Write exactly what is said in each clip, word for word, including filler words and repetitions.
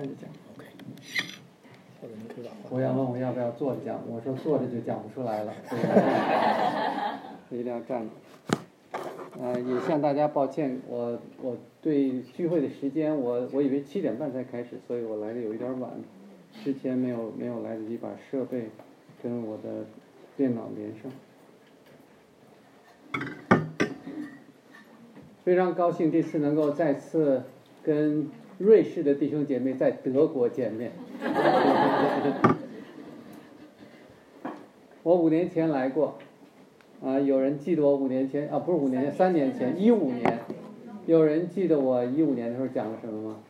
着讲。 OK。 我要问我要不要坐着讲，我说坐着就讲不出来了，所以一定要站着。呃，也向大家抱歉，我我对聚会的时间，我我以为七点半才开始，所以我来的有一点晚，之前没有没有来得及把设备跟我的电脑连上。非常高兴这次能够再次跟瑞士的弟兄姐妹在德国见面。我五年前来过，啊，有人记得我五年前啊，不是五年前，三年前，一五年，有人记得我一五年的时候讲了什么吗？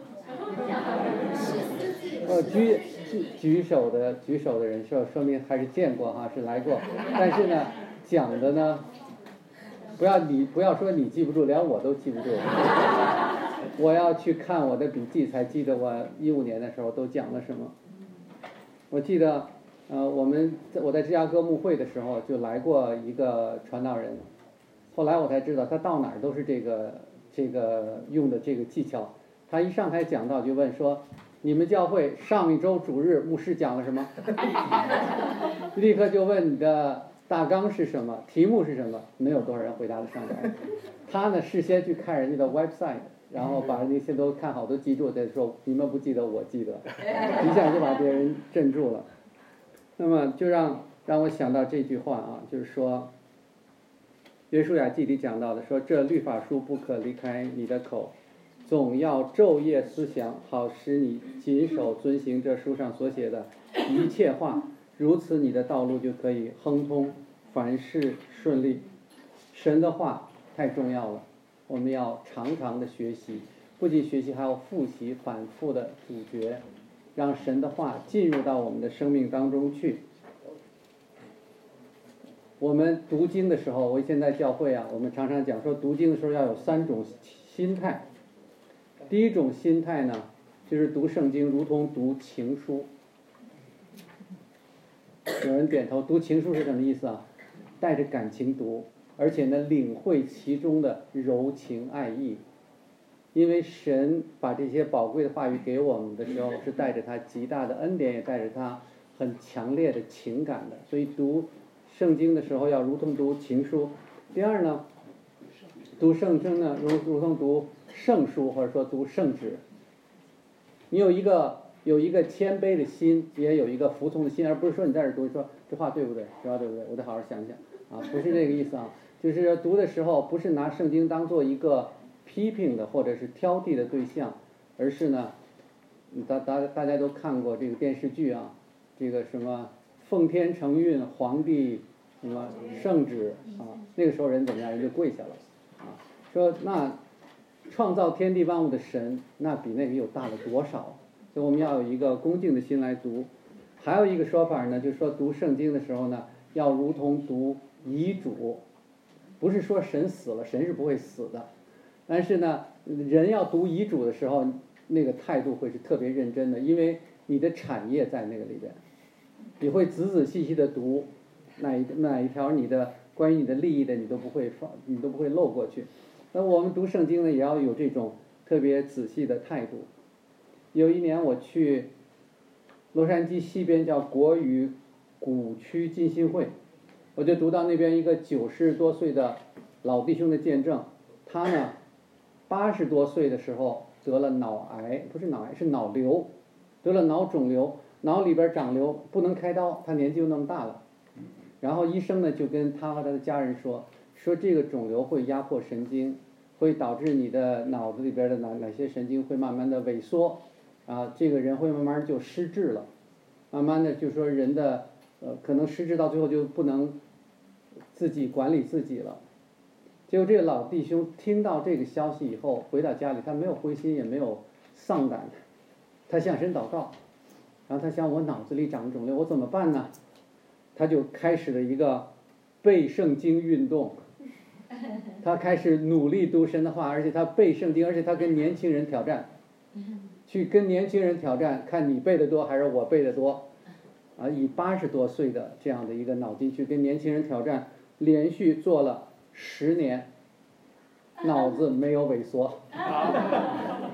哦，举举举手的举手的人说说明还是见过哈，是来过，但是呢，讲的呢，不要你不要说你记不住，连我都记不住。我要去看我的笔记才记得我一五年的时候都讲了什么。我记得，呃，我们我在芝加哥牧会的时候就来过一个传道人，后来我才知道他到哪儿都是这个这个用的这个技巧。他一上台讲道就问说：“你们教会上一周主日牧师讲了什么？”立刻就问你的大纲是什么，题目是什么？没有多少人回答得上来。他呢事先去看人家的 website。然后把那些都看好，都记住，再说你们不记得，我记得，一下就把别人镇住了。那么就让让我想到这句话啊，就是说，约书亚记里讲到的，说这律法书不可离开你的口，总要昼夜思想，好使你谨守遵行这书上所写的一切话，如此你的道路就可以亨通，凡事顺利。神的话太重要了。我们要常常的学习，不仅学习还要复习，反复的咀嚼，让神的话进入到我们的生命当中去。我们读经的时候，我现在教会啊，我们常常讲说读经的时候要有三种心态。第一种心态呢，就是读圣经如同读情书。有人点头，读情书是什么意思啊？带着感情读。而且呢，领会其中的柔情爱意，因为神把这些宝贵的话语给我们的时候，是带着他极大的恩典，也带着他很强烈的情感的。所以读圣经的时候要如同读情书。第二呢，读圣经呢如如同读圣书，或者说读圣旨。你有一个有一个谦卑的心，也有一个服从的心，而不是说你在这读说这话对不对，这话对不对，我得好好想想啊，不是这个意思啊。就是读的时候不是拿圣经当做一个批评的或者是挑剔的对象，而是呢，大大大家都看过这个电视剧啊，这个什么奉天承运皇帝什么圣旨啊，那个时候人怎么样，人就跪下了啊，说那创造天地万物的神，那比那个又大了多少？所以我们要有一个恭敬的心来读。还有一个说法呢，就是说读圣经的时候呢，要如同读遗嘱。不是说神死了，神是不会死的，但是呢，人要读遗嘱的时候，那个态度会是特别认真的，因为你的产业在那个里边，你会仔仔细细的读，哪一哪一条你的关于你的利益的，你都不会放，你都不会漏过去。那我们读圣经呢，也要有这种特别仔细的态度。有一年我去洛杉矶西边叫国语古区浸信会。我就读到那边一个九十多岁的老弟兄的见证，他呢八十多岁的时候得了脑癌，不是脑癌是脑瘤，得了脑肿瘤，脑里边长瘤不能开刀，他年纪又那么大了，然后医生呢就跟他和他的家人说，说这个肿瘤会压迫神经，会导致你的脑子里边的哪哪些神经会慢慢的萎缩，啊，这个人会慢慢就失智了，慢慢的就说人的呃可能失智到最后就不能自己管理自己了。结果这个老弟兄听到这个消息以后，回到家里他没有灰心也没有丧胆，他向神祷告，然后他想我脑子里长肿瘤我怎么办呢？他就开始了一个背圣经运动，他开始努力读神的话，而且他背圣经，而且他跟年轻人挑战，去跟年轻人挑战，看你背的多还是我背的多啊，以八十多岁的这样的一个脑筋去跟年轻人挑战，连续做了十年，脑子没有萎缩。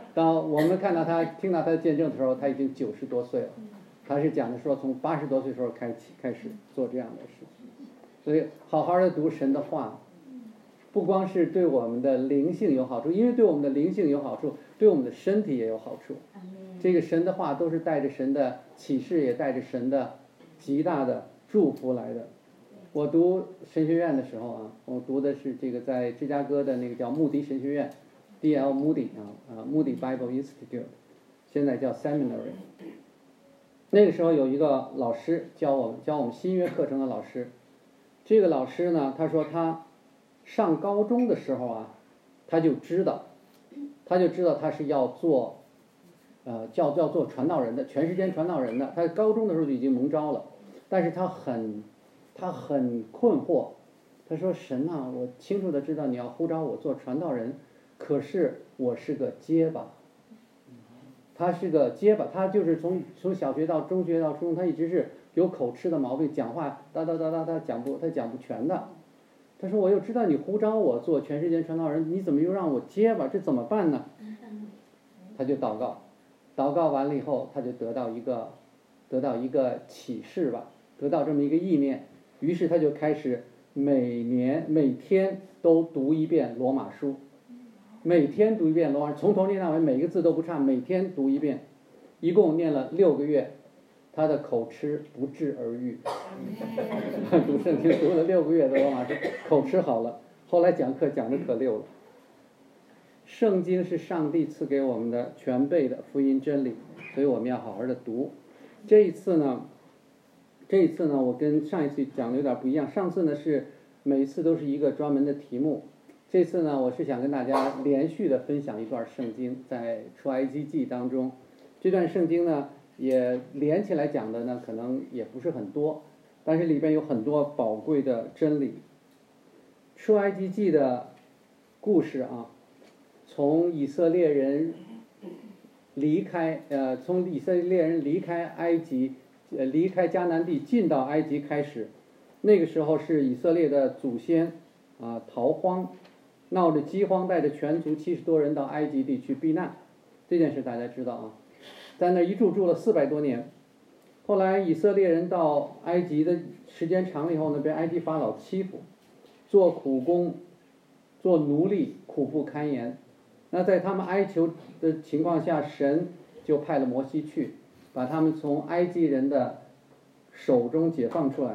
当我们看到他听到他的见证的时候，他已经九十多岁了。他是讲的说从八十多岁时候开始开始做这样的事情。所以好好的读神的话，不光是对我们的灵性有好处，因为对我们的灵性有好处，对我们的身体也有好处。这个神的话都是带着神的启示，也带着神的极大的祝福来的。我读神学院的时候啊，我读的是这个在芝加哥的那个叫穆迪神学院 ，D L Moody 啊啊 Moody Bible Institute， 现在叫 Seminary。那个时候有一个老师教我们教我们新约课程的老师，这个老师呢，他说他上高中的时候啊，他就知道，他就知道他是要做，呃，叫叫做传道人的，全时间传道人的。他高中的时候就已经蒙召了，但是他很，他很困惑。他说：“神啊，我清楚的知道你要呼召我做传道人，可是我是个结巴。”他是个结巴，他就是从从小学到中学到初中，他一直是有口吃的毛病，讲话哒哒哒哒哒讲不，他讲不全的。他说：“我又知道你呼召我做全世界传道人，你怎么又让我结巴？这怎么办呢？”他就祷告，祷告完了以后，他就得到一个得到一个启示吧，得到这么一个意念。于是他就开始每年每天都读一遍罗马书，每天读一遍罗马，从头念到尾，每个字都不差，每天读一遍，一共念了六个月。他的口吃不治而愈，读圣经读了六个月的罗马书，口吃好了。后来讲课讲的可溜了。圣经是上帝赐给我们的全备的福音真理，所以我们要好好的读。这一次呢，这一次呢，我跟上一次讲的有点不一样。上次呢是每一次都是一个专门的题目，这次呢我是想跟大家连续的分享一段圣经，在出埃及记当中，这段圣经呢。也连起来讲的呢，可能也不是很多，但是里边有很多宝贵的真理。出埃及记的故事啊，从以色列人离开呃，从以色列人离开埃及，呃，离开迦南地进到埃及开始，那个时候是以色列的祖先啊逃荒，闹着饥荒，带着全族七十多人到埃及地去避难，这件事大家知道啊。在那一住住了四百多年，后来以色列人到埃及的时间长了以后呢，被埃及法老欺负，做苦工，做奴隶，苦不堪言。那在他们哀求的情况下，神就派了摩西去，把他们从埃及人的手中解放出来。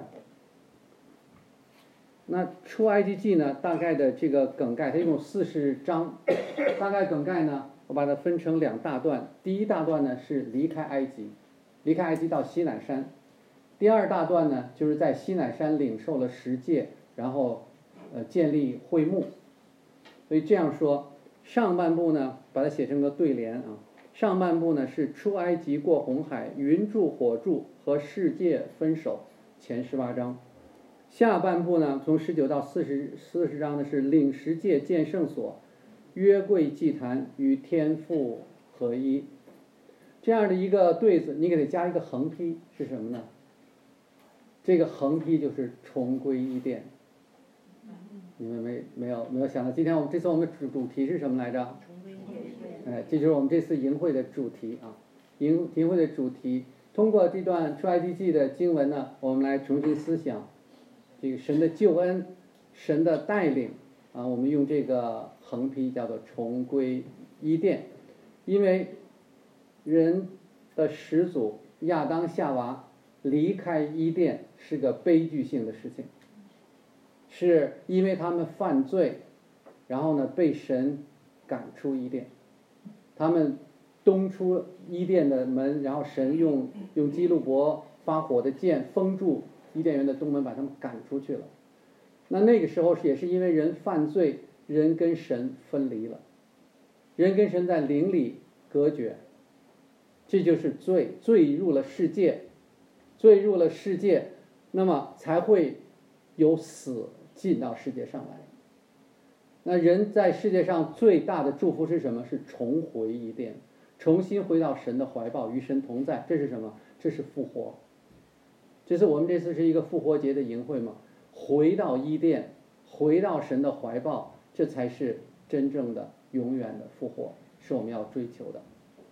那出埃及记呢，大概的这个梗概，它一共四十章，大概梗概呢。我把它分成两大段，第一大段呢是离开埃及，离开埃及到西乃山，第二大段呢就是在西乃山领受了十诫，然后呃建立会幕。所以这样说，上半部呢把它写成个对联啊，上半部呢是出埃及过红海，云柱火柱和世界分手，前十八章。下半部呢从十九到四十四十章呢是领十诫建圣所。约柜祭坛与天父合一，这样的一个对子，你给它加一个横批是什么呢？这个横批就是重归伊甸。你们没没有没有想到，今天我们这次我们主主题是什么来着？哎，这就是我们这次营会的主题啊，营营会的主题。通过这段出埃及记的经文呢，我们来重新思想这个神的救恩，神的带领。啊，我们用这个横批叫做重归伊甸，因为人的始祖亚当夏娃离开伊甸是个悲剧性的事情，是因为他们犯罪，然后呢被神赶出伊甸，他们东出伊甸的门，然后神用用基路伯发火的剑封住伊甸园的东门，把他们赶出去了。那那个时候也是因为人犯罪，人跟神分离了，人跟神在灵里隔绝，这就是罪，罪入了世界，罪入了世界，那么才会有死进到世界上来。那人在世界上最大的祝福是什么？是重回伊甸，重新回到神的怀抱，与神同在。这是什么？这是复活。这次我们这次是一个复活节的营会嘛，回到伊甸，回到神的怀抱，这才是真正的永远的复活， 是我们要追求的。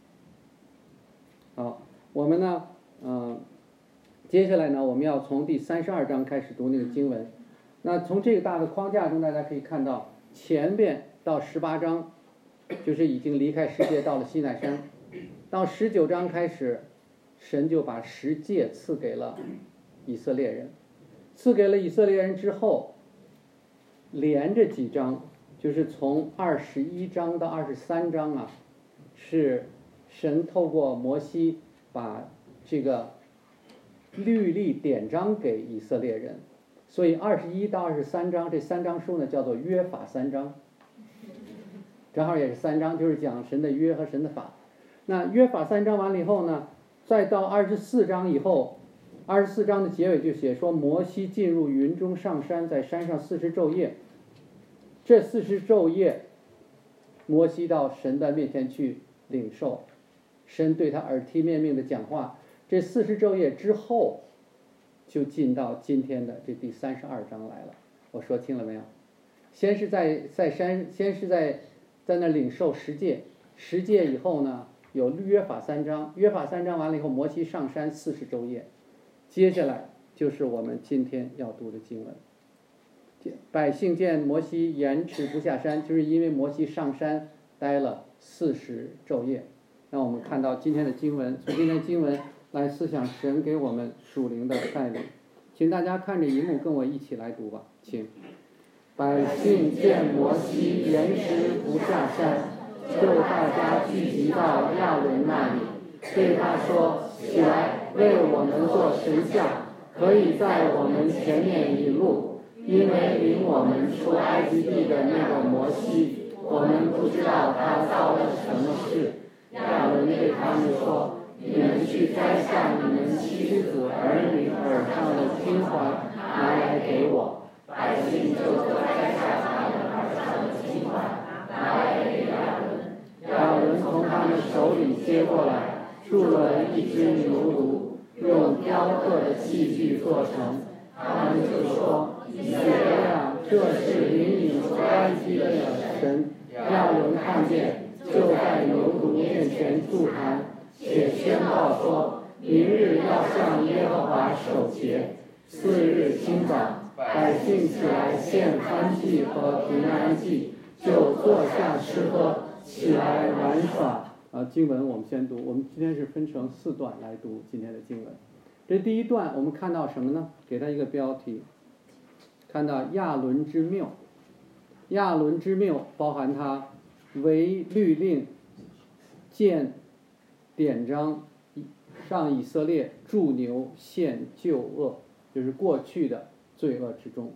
好，我们呢，嗯、呃，接下来呢，我们要从第三十二章开始读那个经文。那从这个大的框架中，大家可以看到，前边到十八章，就是已经离开世界到了西乃山，到十九章开始，神就把十诫赐给了以色列人，赐给了以色列人之后，连着几章，就是从二十一章到二十三章啊，是神透过摩西把这个律例典章给以色列人，所以二十一到二十三章这三章书呢叫做约法三章，正好也是三章，就是讲神的约和神的法。那约法三章完了以后呢，再到二十四章以后，二十四章的结尾就写说，摩西进入云中上山，在山上四十昼夜。这四十昼夜，摩西到神的面前去领受，神对他耳提面命的讲话。这四十昼夜之后，就进到今天的这第三十二章来了。我说清了没有？先是在在山，先是在在那领受十诫，十诫以后呢，有约法三章，约法三章完了以后，摩西上山四十昼夜。接下来就是我们今天要读的经文。百姓见摩西延迟不下山，就是因为摩西上山待了四十昼夜。让我们看到今天的经文，从今天的经文来思想神给我们属灵的带领。请大家看着荧幕跟我一起来读吧，请。百姓见摩西延迟不下山，就大家聚集到亚伦那里，对他说：“起来，为我们做神像，可以在我们前面引路。因为领我们出埃及地的那个摩西，我们不知道他遭了什么事。”亚伦对他们说：“你们去摘下你们妻子儿女耳上的金环，拿来给我。”百姓就摘下他们耳上的金环，拿来给亚伦。亚伦从他们手里接过来，铸了一只牛犊，用雕刻的器具做成。他们就说：“以色列啊，这是领你出埃及的神。”亚伦看见，就在牛犊面前祝坛，且宣告说：“明日要向耶和华守节。”次日清早，百姓起来献欢祭和平安祭，就坐下吃喝，起来玩耍。啊，经文我们先读，我们今天是分成四段来读今天的经文。这第一段我们看到什么呢？给它一个标题，看到亚伦之谬。亚伦之谬包含他为律令、建典章、上以色列铸牛、献旧恶，就是过去的罪恶之中。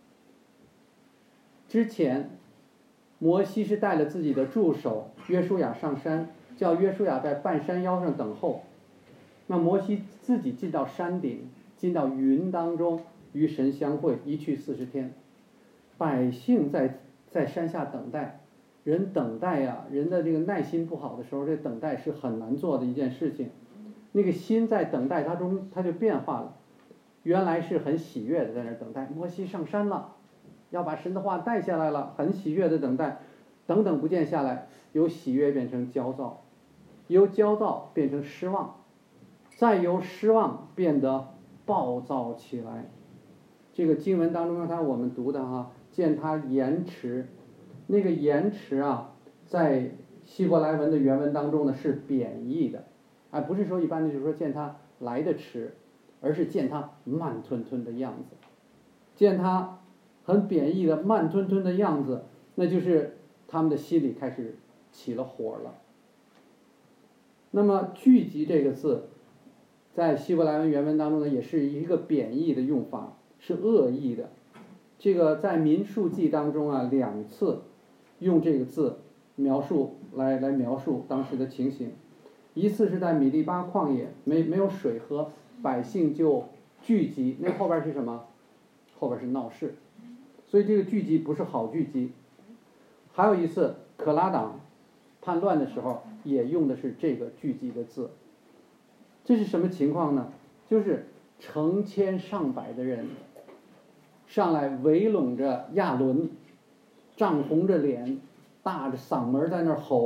之前摩西是带了自己的助手约书亚上山，叫约书亚在半山腰上等候。那摩西自己进到山顶，进到云当中，与神相会，一去四十天。百姓在在山下等待，人等待呀、啊，人的这个耐心不好的时候，这等待是很难做的一件事情。那个心在等待当中，它就变化了。原来是很喜悦的在那儿等待，摩西上山了，要把神的话带下来了，很喜悦的等待，等等不见下来，由喜悦变成焦躁，由焦躁变成失望。再由失望变得暴躁起来。这个经文当中呢，它我们读的哈，见他延迟，那个延迟啊，在希伯来文的原文当中呢是贬义的，啊，不是说一般的就是说见他来的迟，而是见他慢吞吞的样子，见他很贬义的慢吞吞的样子，那就是他们的心里开始起了火了。那么聚集这个字，在希伯来文原文当中呢，也是一个贬义的用法，是恶意的。这个在民数记当中啊，两次用这个字描述来来描述当时的情形。一次是在米利巴旷野，没没有水喝，百姓就聚集，那后边是什么？后边是闹事，所以这个聚集不是好聚集。还有一次可拉党叛乱的时候，也用的是这个聚集的字。这是什么情况呢？就是成千上百的人上来围拢着亚伦，涨红着脸，大着嗓门在那儿吼，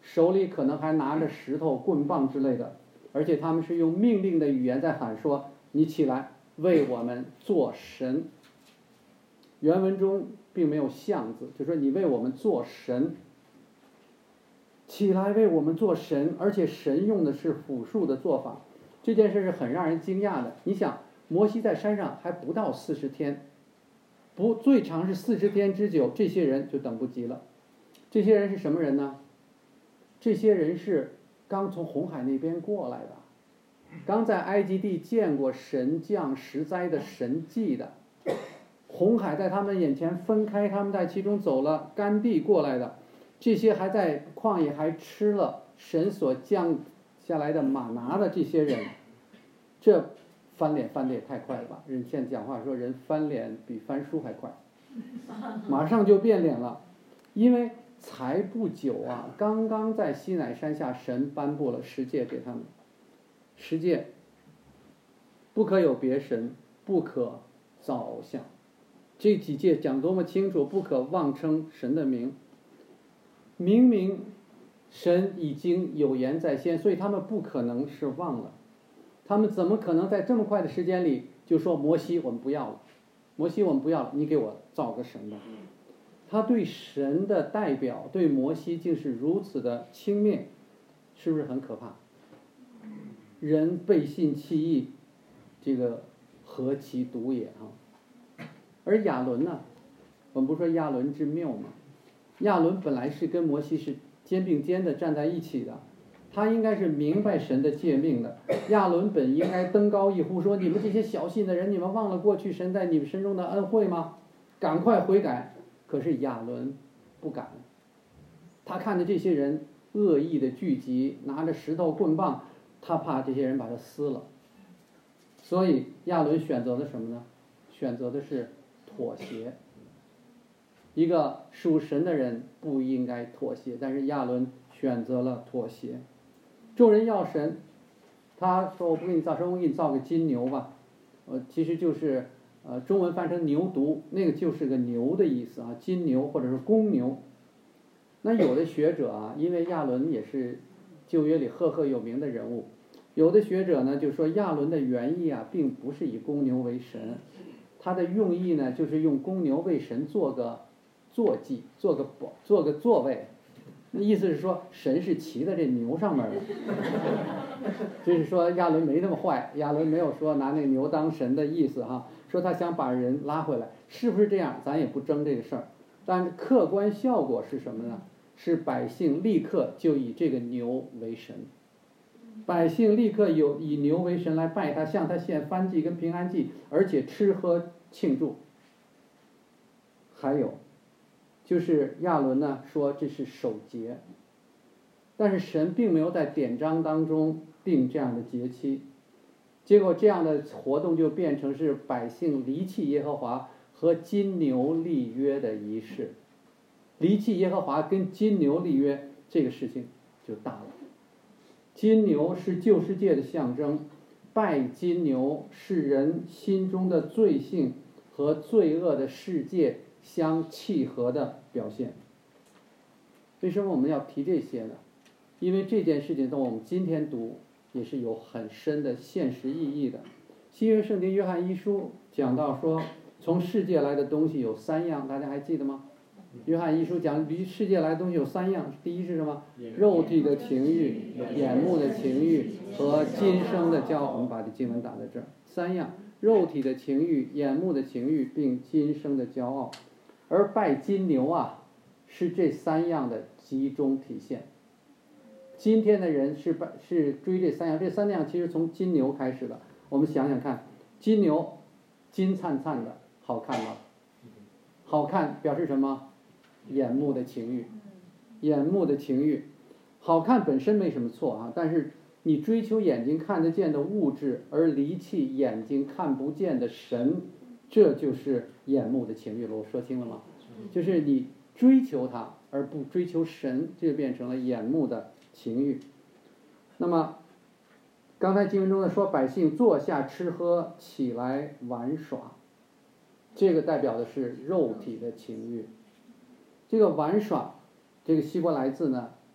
手里可能还拿着石头、棍棒之类的，而且他们是用命令的语言在喊说：“你起来，为我们做神。”原文中并没有像字，就说你为我们做神，起来为我们做神，而且神用的是复数的做法，这件事是很让人惊讶的。你想，摩西在山上还不到四十天，不最长是四十天之久，这些人就等不及了。这些人是什么人呢？这些人是刚从红海那边过来的，刚在埃及地见过神降十灾的神迹的，红海在他们眼前分开，他们在其中走了干地过来的，这些还在旷野还吃了神所降下来的玛拿的这些人，这翻脸翻得也太快了吧！人现在讲话说人翻脸比翻书还快，马上就变脸了，因为才不久啊，刚刚在西乃山下神颁布了十诫给他们，十诫不可有别神，不可造偶像，这几诫讲多么清楚，不可妄称神的名。明明神已经有言在先，所以他们不可能是忘了，他们怎么可能在这么快的时间里就说摩西我们不要了，摩西我们不要了，你给我造个神吧。他对神的代表对摩西竟是如此的轻蔑，是不是很可怕？人背信弃义，这个何其毒也啊！而亚伦呢，我们不说亚伦之谬吗？亚伦本来是跟摩西是肩并肩的站在一起的，他应该是明白神的诫命的。亚伦本应该登高一呼说：“你们这些小信的人，你们忘了过去神在你们身中的恩惠吗？赶快悔改！”可是亚伦不敢，他看着这些人恶意的聚集，拿着石头棍棒，他怕这些人把他撕了，所以亚伦选择了什么呢？选择的是妥协。一个属神的人不应该妥协，但是亚伦选择了妥协。众人要神，他说：“我不给你造神，我给你造个金牛吧。”呃，其实就是呃中文翻成牛犊，那个就是个牛的意思啊，金牛或者是公牛。那有的学者啊，因为亚伦也是旧约里赫赫有名的人物，有的学者呢就说亚伦的原意啊，并不是以公牛为神，他的用意呢就是用公牛为神做个坐骑，做个宝，做个座位。那意思是说神是骑在这牛上面的，就是说亚伦没那么坏，亚伦没有说拿那个牛当神的意思哈，说他想把人拉回来，是不是这样？咱也不争这个事儿，但是客观效果是什么呢？是百姓立刻就以这个牛为神，百姓立刻有以牛为神来拜他，向他献燔祭跟平安祭，而且吃喝庆祝。还有就是亚伦呢说这是守节，但是神并没有在典章当中定这样的节期，结果这样的活动就变成是百姓离弃耶和华和金牛立约的仪式。离弃耶和华跟金牛立约，这个事情就大了。金牛是旧世界的象征，拜金牛是人心中的罪性和罪恶的世界相契合的表现。为什么我们要提这些呢？因为这件事情到我们今天读也是有很深的现实意义的。新约圣经约翰一书讲到说，从世界来的东西有三样，大家还记得吗？约翰一书讲离世界来的东西有三样，第一是什么？肉体的情欲、眼目的情欲和今生的骄傲。我们把这经文打在这儿，三样：肉体的情欲、眼目的情欲，并今生的骄傲。而拜金牛啊，是这三样的集中体现。今天的人是拜是追这三样，这三样其实从金牛开始的。我们想想看，金牛金灿灿的，好看吗？好看表示什么？眼目的情欲，眼目的情欲，好看本身没什么错啊，但是你追求眼睛看得见的物质，而离弃眼睛看不见的神，这就是眼目的情欲了。我说清了吗？就是你追求它而不追求神，这就变成了眼目的情欲。那么刚才经文中的说百姓坐下吃喝，起来玩耍，这个代表的是肉体的情欲。这个玩耍，这个希伯来字呢，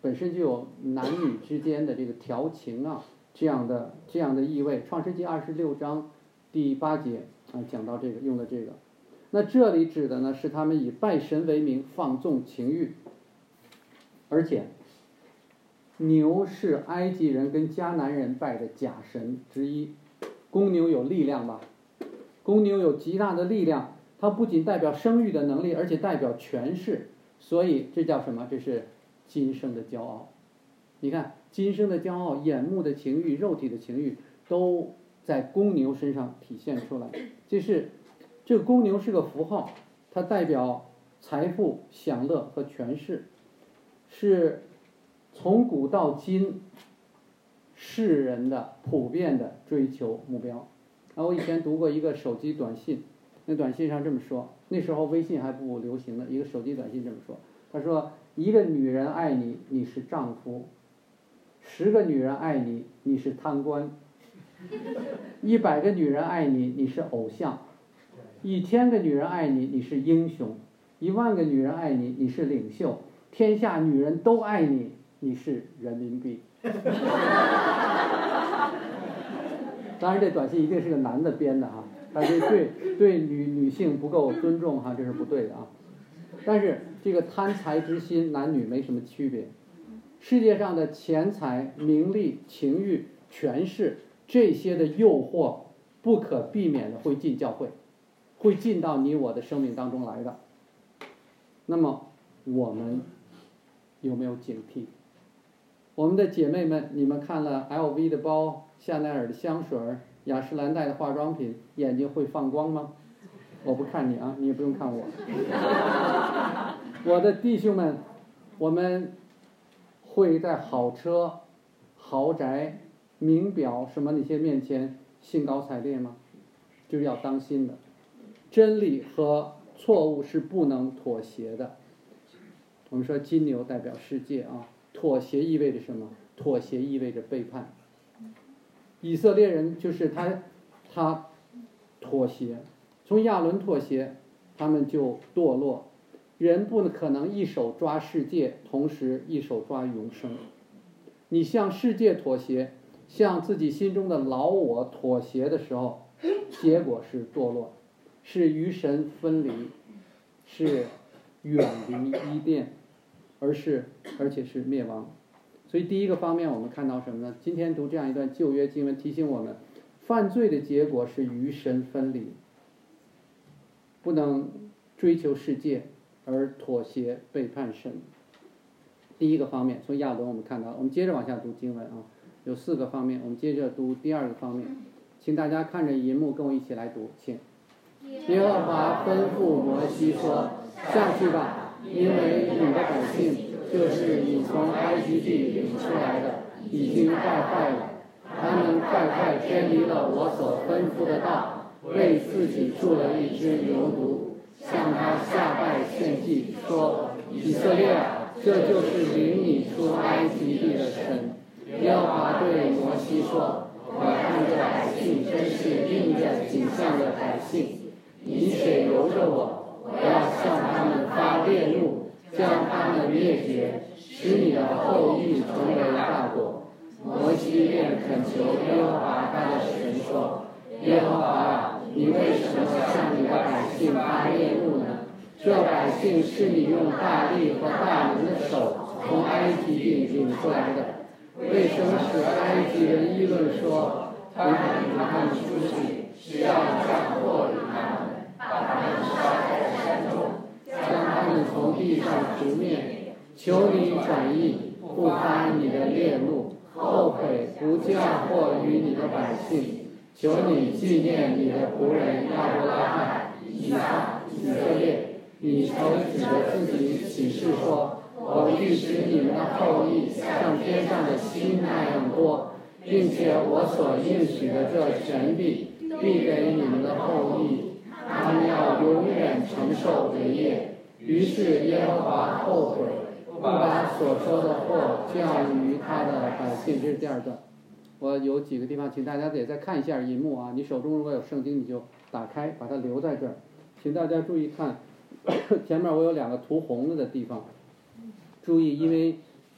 本身就有男女之间的这个调情啊，这样的这样的意味。创世纪二十六章第八节啊讲到这个，用的这个。那这里指的呢是他们以拜神为名放纵情欲，而且牛是埃及人跟迦南人拜的假神之一。公牛有力量吧？公牛有极大的力量，它不仅代表生育的能力，而且代表权势。所以这叫什么？这是今生的骄傲。你看，今生的骄傲、眼目的情欲、肉体的情欲，都在公牛身上体现出来。就是这个公牛是个符号，它代表财富、享乐和权势，是从古到今世人的普遍的追求目标。啊，我以前读过一个手机短信，那短信上这么说，那时候微信还不流行的，一个手机短信这么说，他说：一个女人爱你，你是丈夫；十个女人爱你，你是贪官；一百个女人爱你，你是偶像；一千个女人爱你，你是英雄；一万个女人爱你，你是领袖；天下女人都爱你，你是人民币。当然，这短信一定是个男的编的哈，他这对对女女性不够尊重哈，这是不对的啊。但是这个贪财之心，男女没什么区别。世界上的钱财、名利、情欲、权势这些的诱惑，不可避免的会进教会，会进到你我的生命当中来的。那么我们有没有警惕？我们的姐妹们，你们看了 L V 的包、香奈儿的香水、雅诗兰黛的化妆品，眼睛会放光吗？我不看你啊，你也不用看我。我的弟兄们，我们会在好车、豪宅、名表什么那些面前兴高采烈吗？就是要当心的。真理和错误是不能妥协的。我们说金牛代表世界啊，妥协意味着什么？妥协意味着背叛。以色列人就是他，他妥协，从亚伦妥协，他们就堕落。人不可能一手抓世界，同时一手抓永生。你向世界妥协，向自己心中的老我妥协的时候，结果是堕落，是与神分离，是远离伊甸，而是而且是灭亡。所以第一个方面我们看到什么呢？今天读这样一段旧约经文提醒我们，犯罪的结果是与神分离，不能追求世界而妥协背叛神。第一个方面，从亚伦我们看到，我们接着往下读经文啊，有四个方面，我们接着读第二个方面，请大家看着银幕跟我一起来读，请。耶和华吩咐摩西说：下去吧，因为你的百姓，就是你从埃及地领出来的，已经败坏了，他们快快偏离了我所吩咐的道，为自己铸了一只牛犊，向他下拜献祭，说：以色列啊，这就是领你出埃及地的神。耶和华对摩西说：我看这百姓真是应着景象的百姓，你且由着我，我要向他们发烈怒，将他们灭绝，使你的后裔成为大国。摩西便恳求耶和华他的神说：耶和华啊，你为什么向你的百姓发烈怒呢？这百姓是你用大力和大能的手从埃及地领出来的，为什么使埃及人议论说，他们领他们出去是要降祸于他们，把他们杀在山中，将他们从地上除灭？求你转意，不发你的烈怒，后悔不降祸于你的百姓。求你纪念你的仆人亚伯拉罕、以撒、以色列。你曾指着自己起誓说：我必使你们的后裔像天上的星那样多，并且我所应许的这全地必给你们的后裔，他们要永远承受为业。于是耶和华后悔，不把所说的祸降于他的百姓。这是第二段。我有几个地方，请大家得再看一下银幕啊！你手中如果有圣经，你就打开，把它留在这儿。请大家注意看，前面我有两个涂红了的地方。注意，因为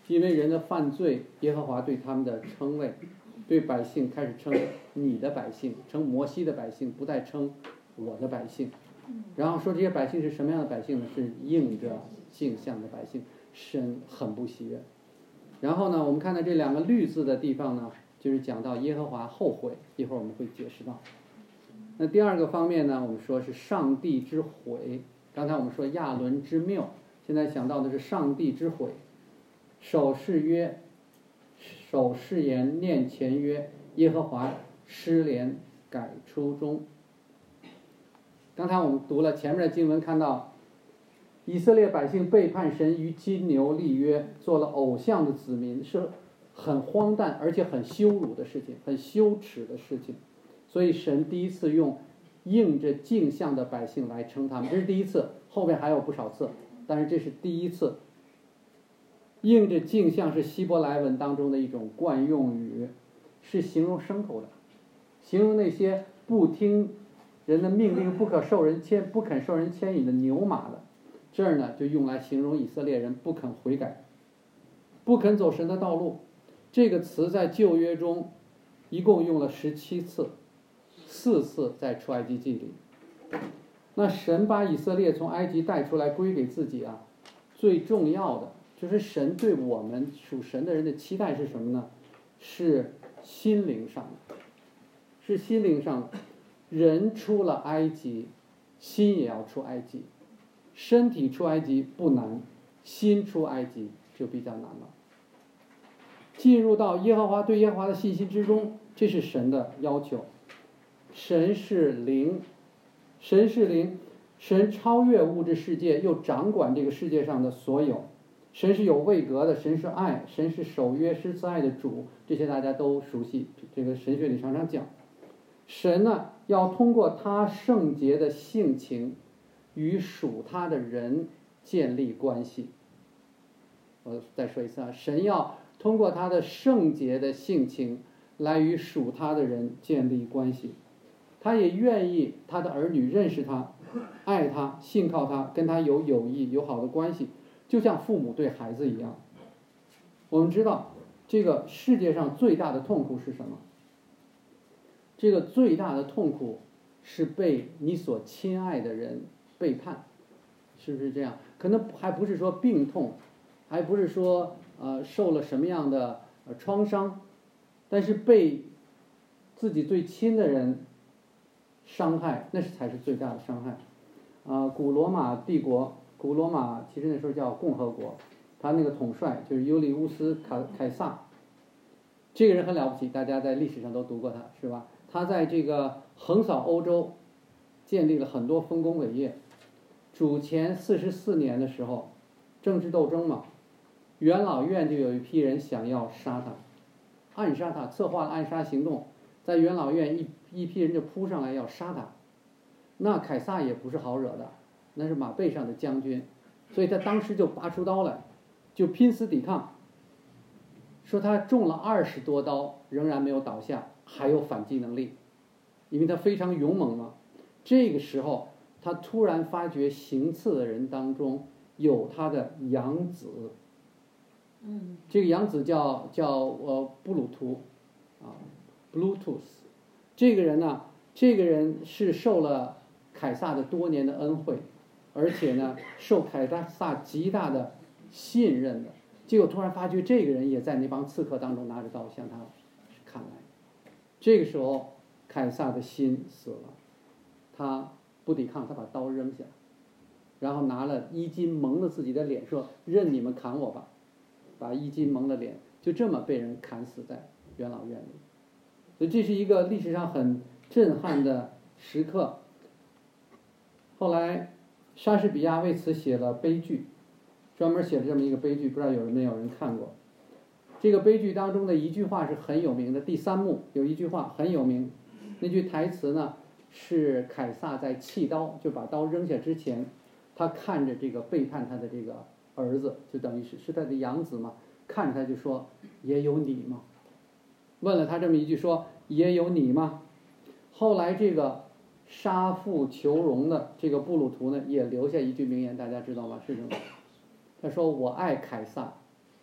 因为人的犯罪，耶和华对他们的称谓，对百姓开始称你的百姓，称摩西的百姓，不再称我的百姓。然后说这些百姓是什么样的百姓呢？是应着镜像的百姓，神很不喜悦。然后呢，我们看到这两个律字的地方呢，就是讲到耶和华后悔，一会儿我们会解释到。那第二个方面呢，我们说是上帝之悔。刚才我们说亚伦之谬，现在想到的是上帝之悔。守誓约，守誓言，念前约，耶和华失联改初衷。刚才我们读了前面的经文，看到以色列百姓背叛神，与金牛立约，做了偶像的子民，是很荒诞而且很羞辱的事情，很羞耻的事情。所以神第一次用应着镜像的百姓来称他们，这是第一次，后面还有不少次，但是这是第一次。应着镜像是希伯来文当中的一种惯用语，是形容牲口的，形容那些不听人的命令、不可受人牵、不肯受人牵引的牛马的。这儿呢就用来形容以色列人不肯悔改，不肯走神的道路。这个词在旧约中一共用了十七次，四次在出埃及记里。那神把以色列从埃及带出来归给自己啊，最重要的就是神对我们属神的人的期待是什么呢？是心灵上的，是心灵上的。人出了埃及，心也要出埃及。身体出埃及不难，心出埃及就比较难了。进入到耶和华对耶和华的信心之中，这是神的要求。神是灵，神是灵，神超越物质世界，又掌管这个世界上的所有。神是有位格的，神是爱，神是守约施慈爱的主，这些大家都熟悉，这个神学里常常讲。神呢，要通过他圣洁的性情与属他的人建立关系。我再说一次啊，神要通过他的圣洁的性情来与属他的人建立关系。他也愿意他的儿女认识他，爱他，信靠他，跟他有友谊友好的关系，就像父母对孩子一样。我们知道这个世界上最大的痛苦是什么？这个最大的痛苦是被你所亲爱的人背叛，是不是这样？可能还不是说病痛，还不是说呃受了什么样的呃创伤，但是被自己最亲的人伤害，那是才是最大的伤害。啊、呃，古罗马帝国，古罗马其实那时候叫共和国，他那个统帅就是尤利乌斯凯凯撒，这个人很了不起，大家在历史上都读过他，是吧？他在这个横扫欧洲，建立了很多丰功伟业。主前四十四年的时候，政治斗争嘛，元老院就有一批人想要杀他，暗杀他，策划了暗杀行动，在元老院一一批人就扑上来要杀他。那凯撒也不是好惹的，那是马背上的将军，所以他当时就拔出刀来，就拼死抵抗。说他中了二十多刀，仍然没有倒下，还有反击能力，因为他非常勇猛嘛。这个时候，他突然发觉行刺的人当中有他的养子，嗯，这个养子叫叫呃布鲁图，啊 ，Bluetooth， 这个人呢，这个人是受了凯撒的多年的恩惠，而且呢，受凯撒极大的信任的。结果突然发觉这个人也在那帮刺客当中拿着刀向他砍来，这个时候凯撒的心死了，他不抵抗，他把刀扔下，然后拿了衣襟蒙了自己的脸，说任你们砍我吧，把衣襟蒙了脸，就这么被人砍死在元老院里。所以这是一个历史上很震撼的时刻。后来莎士比亚为此写了悲剧，专门写了这么一个悲剧，不知道有没有人看过。这个悲剧当中的一句话是很有名的，第三幕有一句话很有名，那句台词呢是凯撒在弃刀，就把刀扔下之前，他看着这个背叛他的这个儿子，就等于是是他的养子嘛，看着他就说也有你吗？问了他这么一句说也有你吗？后来这个杀父求荣的这个布鲁图呢，也留下一句名言，大家知道吗？是什么？他说我爱凯撒，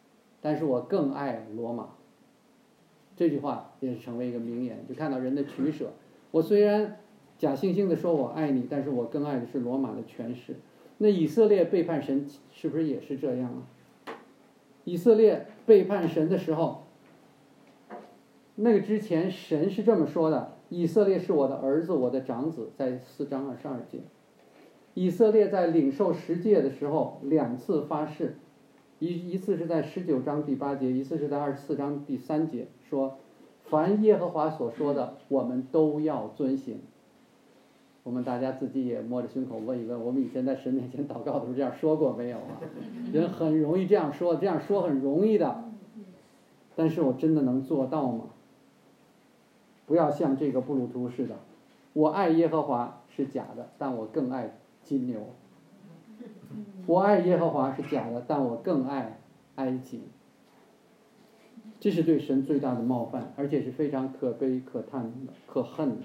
但是我更爱罗马。这句话也是成为一个名言，就看到人的取舍。我虽然假惺惺的说我爱你，但是我更爱的是罗马的权势。那以色列背叛神是不是也是这样啊？以色列背叛神的时候，那个之前神是这么说的：以色列是我的儿子，我的长子，在四章二十二节。以色列在领受十诫的时候两次发誓，一一次是在十九章第八节，一次是在二十四章第三节，说凡耶和华所说的，我们都要遵行。我们大家自己也摸着胸口问一问，我们以前在神面前祷告的时候这样说过没有啊？人很容易这样说，这样说很容易的，但是我真的能做到吗？不要像这个布鲁图似的，我爱耶和华是假的，但我更爱金牛。我爱耶和华是假的，但我更爱埃及。这是对神最大的冒犯，而且是非常可悲、可叹的、可恨的。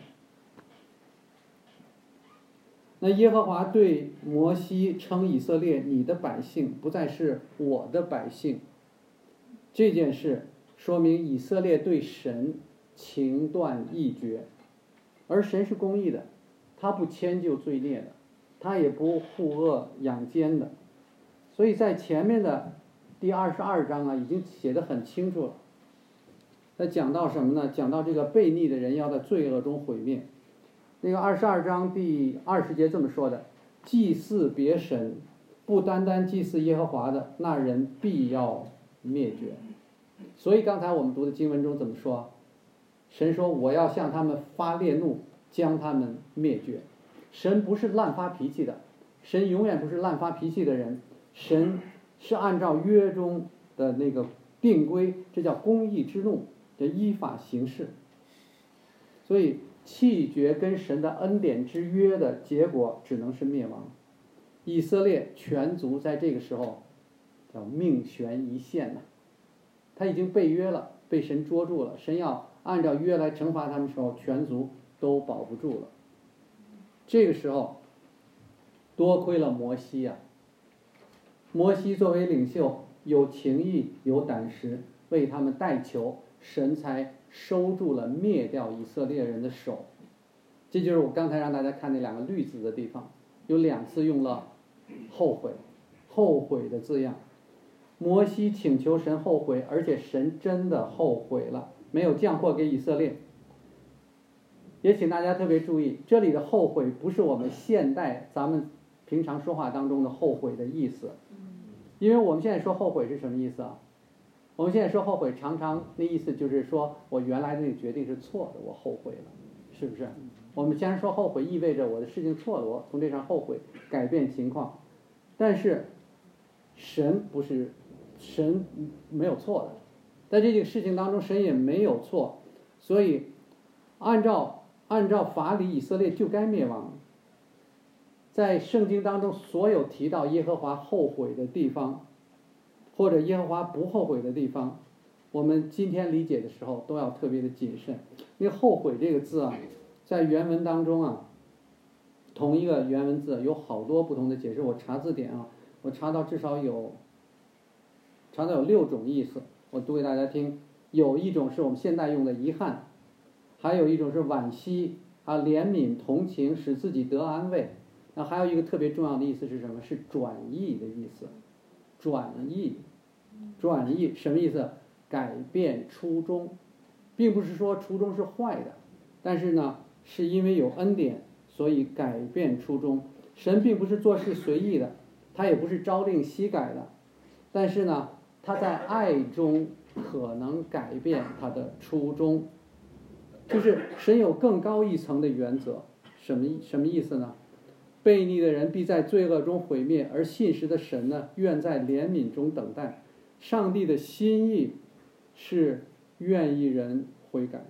那耶和华对摩西称以色列你的百姓，不再是我的百姓，这件事说明以色列对神情断意绝，而神是公义的，他不迁就罪孽的，他也不护恶养奸的。所以在前面的第二十二章啊，已经写得很清楚了。他讲到什么呢？讲到这个悖逆的人要在罪恶中毁灭。那个二十二章第二十节这么说的：祭祀别神，不单单祭祀耶和华的，那人必要灭绝。所以刚才我们读的经文中怎么说？神说我要向他们发烈怒，将他们灭绝。神不是滥发脾气的，神永远不是滥发脾气的人，神是按照约中的那个定规，这叫公义之怒，这依法行事。所以弃绝跟神的恩典之约的结果只能是灭亡。以色列全族在这个时候叫命悬一线呐、啊，他已经被约了，被神捉住了，神要按照约来惩罚他们的时候，全族都保不住了。这个时候多亏了摩西呀、啊，摩西作为领袖有情义有胆识，为他们代求，神才收住了灭掉以色列人的手。这就是我刚才让大家看那两个绿字的地方，有两次用了后悔后悔的字样。摩西请求神后悔，而且神真的后悔了，没有降祸给以色列。也请大家特别注意，这里的后悔不是我们现代咱们平常说话当中的后悔的意思。因为我们现在说后悔是什么意思啊？我们现在说后悔常常那意思就是说我原来的那个决定是错的，我后悔了，是不是？我们既然说后悔意味着我的事情错了，我从这上后悔改变情况。但是神不是，神没有错的，在这个事情当中神也没有错，所以按照按照法理以色列就该灭亡。在圣经当中所有提到耶和华后悔的地方，或者耶和华不后悔的地方，我们今天理解的时候都要特别的谨慎。因为后悔这个字啊，在原文当中啊，同一个原文字有好多不同的解释。我查字典啊，我查到至少有查到有六种意思，我读给大家听。有一种是我们现代用的遗憾，还有一种是惋惜啊，怜悯同情，使自己得安慰。那还有一个特别重要的意思是什么？是转译的意思。转译，转译什么意思？改变初衷，并不是说初衷是坏的，但是呢，是因为有恩典，所以改变初衷。神并不是做事随意的，他也不是朝令夕改的，但是呢，他在爱中可能改变他的初衷，就是神有更高一层的原则。什么什么意思呢？悖逆的人必在罪恶中毁灭，而信实的神呢，愿在怜悯中等待。上帝的心意是愿意人悔改，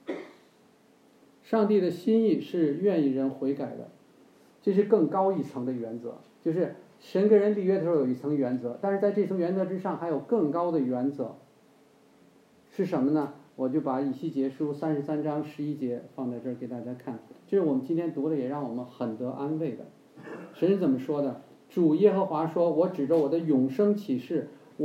上帝的心意是愿意人悔改的，这是更高一层的原则。就是神跟人立约的时候有一层原则，但是在这层原则之上还有更高的原则，是什么呢？我就把以西结书三十三章十一节放在这儿给大家看，这是我们今天读的，也让我们很得安慰的。神是怎么说的？主耶和华说，我指着我的永生起誓，我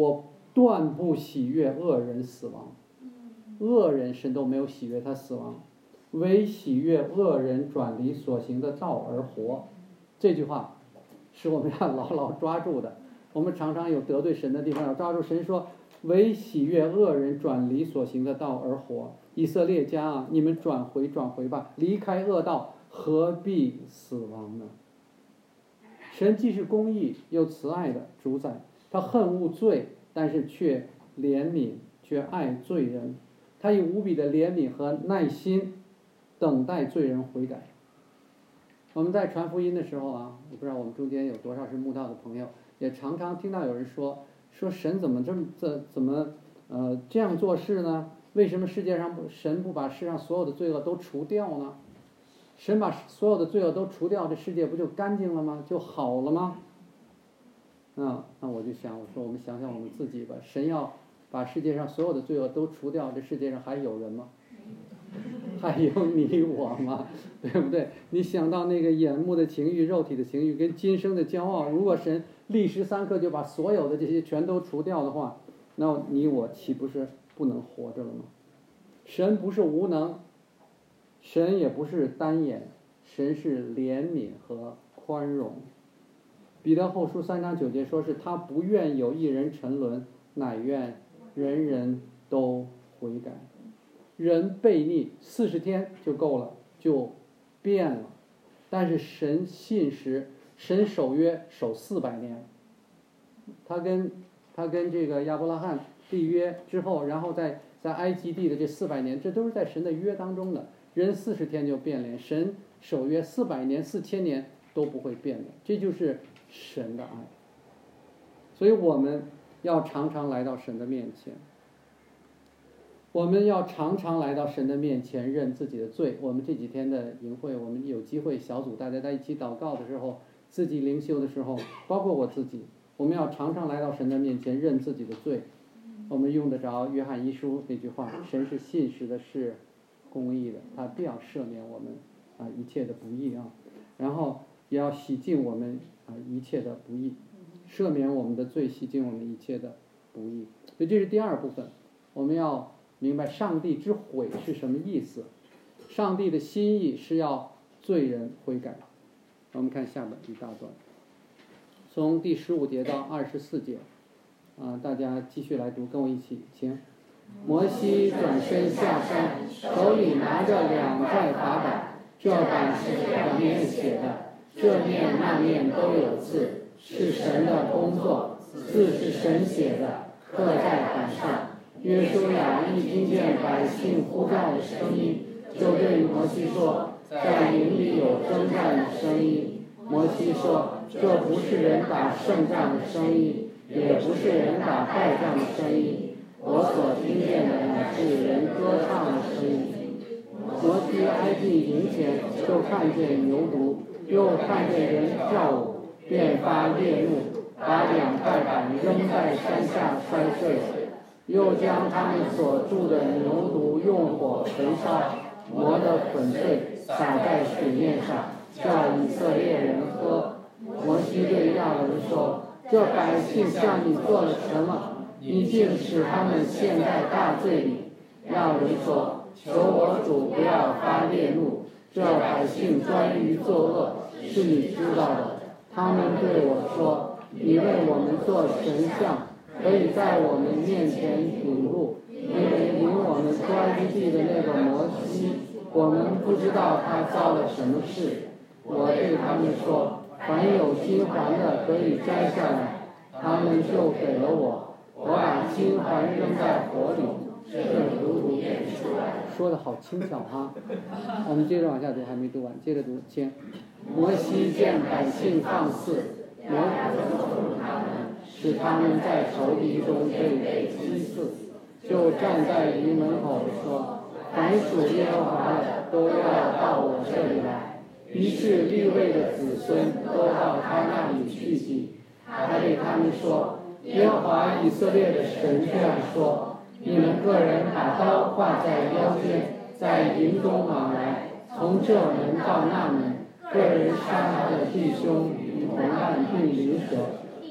断不喜悦恶人死亡。恶人神都没有喜悦他死亡，唯喜悦恶人转离所行的道而活。这句话是我们要牢牢抓住的。我们常常有得罪神的地方，要抓住神说唯喜悦恶人转离所行的道而活。以色列家啊，你们转回转回吧，离开恶道，何必死亡呢？神既是公义又慈爱的主宰，他恨恶罪，但是却怜悯，却爱罪人。他以无比的怜悯和耐心等待罪人悔改。我们在传福音的时候啊，我不知道我们中间有多少是慕道的朋友，也常常听到有人说说神怎么这么这怎么呃这样做事呢？为什么世界上不神不把世上所有的罪恶都除掉呢？神把所有的罪恶都除掉，这世界不就干净了吗？就好了吗？啊，那我就想，我说我们想想我们自己吧，神要把世界上所有的罪恶都除掉，这世界上还有人吗？还有你我吗？对不对？你想到那个眼目的情欲、肉体的情欲跟今生的骄傲，如果神立时三刻就把所有的这些全都除掉的话，那你我岂不是不能活着了吗？神不是无能，神也不是单眼，神是怜悯和宽容。彼得后书三章九节说是他不愿有一人沉沦，乃愿人人都悔改。人悖逆四十天就够了，就变了。但是神信实，神守约守四百年。他跟他跟这个亚伯拉罕立约之后，然后在在埃及地的这四百年，这都是在神的约当中的。人四十天就变脸，神守约四百年、四千年都不会变的，这就是神的爱。所以我们要常常来到神的面前。我们要常常来到神的面前认自己的罪。我们这几天的营会，我们有机会小组大家在一起祷告的时候，自己灵修的时候，包括我自己，我们要常常来到神的面前认自己的罪。我们用得着约翰一书那句话，神是信实的，是公义的，他必要赦免我们啊一切的不义啊，然后也要洗净我们啊一切的不义，赦免我们的罪，洗净我们一切的不义。所以这是第二部分，我们要明白上帝之悔是什么意思。上帝的心意是要罪人悔改。我们看下面一大段，从第十五节到二十四节啊，大家继续来读，跟我一起请。摩西转身下山，手里拿着两块法板，这板是两面写的，这面那面都有字，是神的工作，字是神写的，刻在板上。约书亚一听见百姓呼叫的声音，就对摩西说，在营里有征战的声音。摩西说，这不是人打胜仗的声音，也不是人打败仗的声音，我所听见的乃是人歌唱的声音。摩西挨近营前，就看见牛犊，又看见人跳舞，便发烈怒，把两块板扔在山下摔碎了。又将他们所住的牛犊用火焚烧，磨得粉碎，撒在水面上，叫以色列人喝。摩西对亚伦说，这百姓向你做了什么？你竟使他们陷在大罪里。亚伦说，求我主不要发烈怒，这百姓专于作恶，是你知道的。他们对我说，你为我们做神像，可以在我们面前引路，因为领我们出埃及地的那个摩西，我们不知道他遭了什么事。我对他们说，凡有金环的可以摘下来，他们就给了我，我把金环扔在火里，这牛犊便出来。说的好轻巧哈，我们接着往下读，还没读完，接着读，请。摩西见百姓放肆，摩使他们在仇敌中被击刺，就站在营门口说，凡属耶和华的都要到我这里来。于是利未的子孙都到他那里聚集。他对他们说，耶和华以色列的神这样说，你们个人把刀挂在腰间，在营中往来，从这门到那门，个人杀他的弟兄与同伴并邻舍，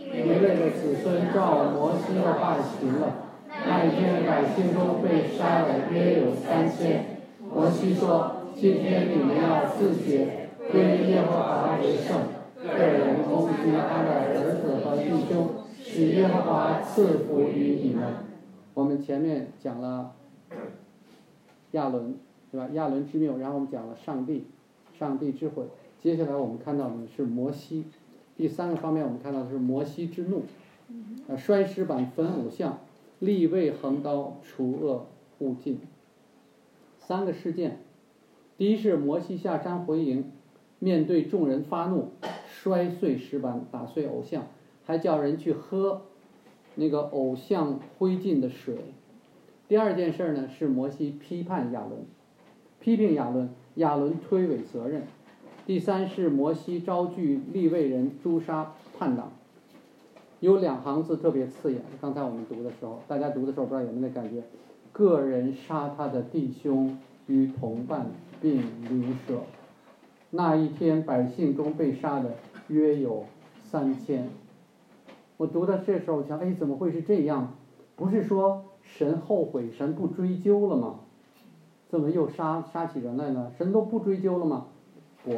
以勒的子孙照摩西的话行了。那一天，百姓中被杀了约有三千。摩西说：今天你们要自洁，归耶和华为圣，个人公居他的儿子和弟兄，使耶和华赐福于你们。我们前面讲了亚伦，对吧？亚伦之谬，然后我们讲了上帝，上帝之悔。接下来我们看到的是摩西。第三个方面，我们看到的是摩西之怒，呃，摔石板焚偶像，立位横刀除恶务尽。三个事件，第一是摩西下山回营，面对众人发怒，摔碎石板，打碎偶像，还叫人去喝那个偶像灰烬的水。第二件事呢，是摩西批判亚伦，批评亚伦，亚伦推诿责任。第三是摩西招聚利未人诛杀叛党。有两行字特别刺眼，刚才我们读的时候，大家读的时候不知道有没有那感觉，个人杀他的弟兄与同伴并离舍。那一天百姓中被杀的约有三千。我读到这时候想，哎，怎么会是这样？不是说神后悔，神不追究了吗？怎么又杀杀起人来了？神都不追究了吗？不，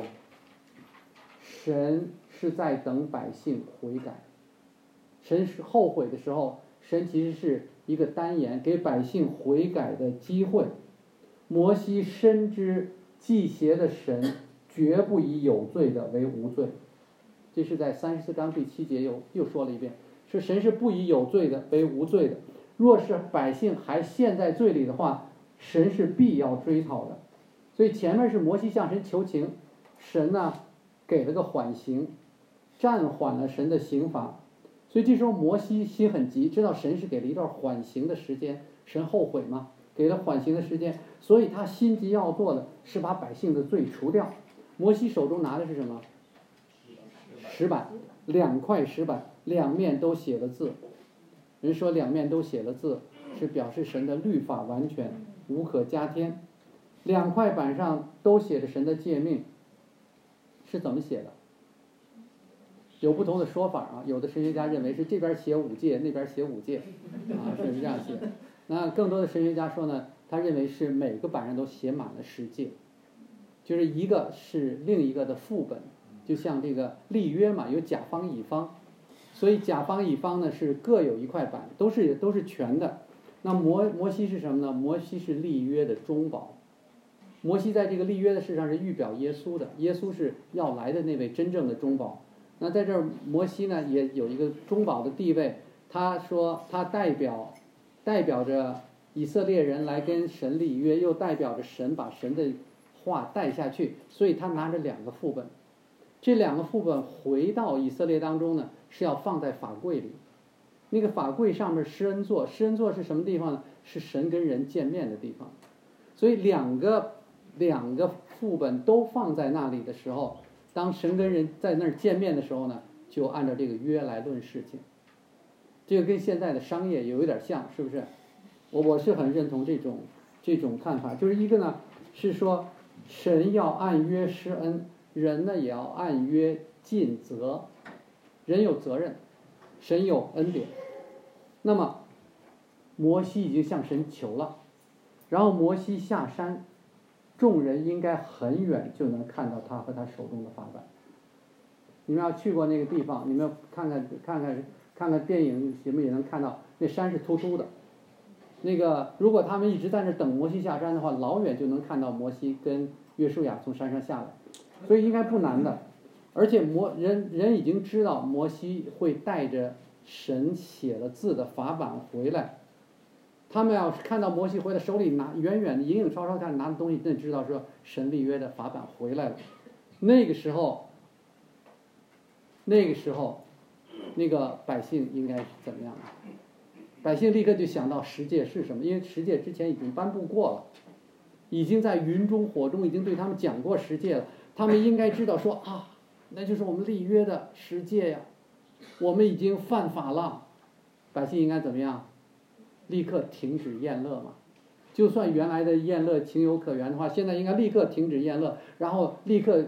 神是在等百姓悔改。神是后悔的时候，神其实是一个单言，给百姓悔改的机会。摩西深知祭邪的神绝不以有罪的为无罪，这是在三十四章第七节又又说了一遍，是神是不以有罪的为无罪的。若是百姓还陷在罪里的话，神是必要追讨的。所以前面是摩西向神求情，神呢给了个缓刑，暂缓了神的刑罚。所以这时候摩西心很急，知道神是给了一段缓刑的时间，神后悔吗？给了缓刑的时间，所以他心急要做的是把百姓的罪除掉。摩西手中拿的是什么？石板，两块石板，两面都写了字。人说两面都写了字，是表示神的律法完全无可加添。两块板上都写着神的诫命，是怎么写的？有不同的说法啊，有的神学家认为是这边写五诫，那边写五诫，啊，是这样写。那更多的神学家说呢，他认为是每个板上都写满了十诫，就是一个是另一个的副本，就像这个立约嘛，有甲方乙方，所以甲方乙方呢是各有一块板，都是都是全的。那摩摩西是什么呢？摩西是立约的中保。摩西在这个立约的事上是预表耶稣的，耶稣是要来的那位真正的中保。那在这儿摩西呢也有一个中保的地位，他说他代表代表着以色列人来跟神立约，又代表着神把神的话带下去，所以他拿着两个副本。这两个副本回到以色列当中呢，是要放在法柜里。那个法柜上面施恩座，施恩座是什么地方呢？是神跟人见面的地方。所以两个两个副本都放在那里的时候，当神跟人在那儿见面的时候呢，就按照这个约来论事情。这个跟现在的商业有一点像，是不是？我我是很认同这种这种看法，就是一个呢是说神要按约施恩，人呢也要按约尽责。人有责任，神有恩典。那么摩西已经向神求了，然后摩西下山，众人应该很远就能看到他和他手中的法板。你们要去过那个地方，你们看看看看看看电影，你们也能看到那山是突突的。那个如果他们一直在那等摩西下山的话，老远就能看到摩西跟约书亚从山上下来，所以应该不难的。而且摩人人已经知道摩西会带着神写了字的法板回来，他们要是看到摩西回来手里拿远远的隐隐绰绰看拿的东西，那知道说神立约的法板回来了。那个时候那个时候那个百姓应该是怎么样的？百姓立刻就想到十诫是什么，因为十诫之前已经颁布过了，已经在云中火中已经对他们讲过十诫了，他们应该知道说啊，那就是我们立约的十诫呀，我们已经犯法了。百姓应该怎么样？立刻停止宴乐嘛。就算原来的宴乐情有可原的话，现在应该立刻停止宴乐，然后立刻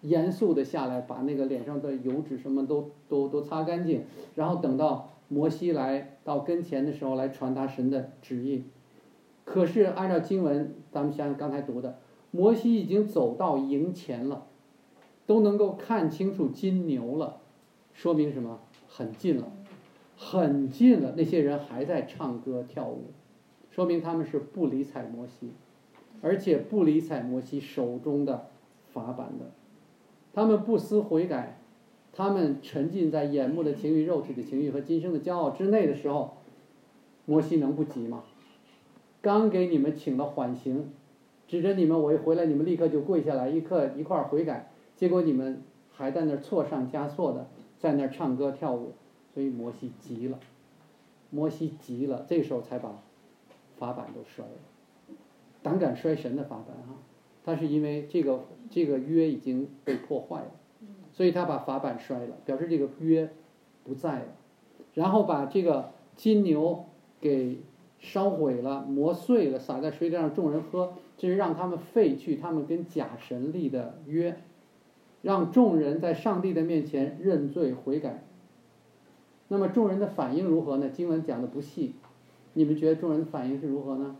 严肃的下来，把那个脸上的油脂什么都都都擦干净，然后等到摩西来到跟前的时候来传达神的旨意。可是按照经文，咱们像刚才读的，摩西已经走到营前了，都能够看清楚金牛了，说明什么？很近了，很近了。那些人还在唱歌跳舞，说明他们是不理睬摩西，而且不理睬摩西手中的法版的。他们不思悔改，他们沉浸在眼目的情欲、肉体的情欲和今生的骄傲之内的时候，摩西能不急吗？刚给你们请了缓刑，指着你们，我一回来你们立刻就跪下来，一刻一块儿悔改，结果你们还在那儿错上加错的，在那儿唱歌跳舞，所以摩西急了，摩西急了，这时候才把法版都摔了，胆敢摔神的法版啊！他是因为这个这个约已经被破坏了，所以他把法版摔了，表示这个约不在了，然后把这个金牛给烧毁了，磨碎了，洒在水里让众人喝，这是让他们废去他们跟假神立的约，让众人在上帝的面前认罪悔改。那么众人的反应如何呢？经文讲的不细，你们觉得众人的反应是如何呢？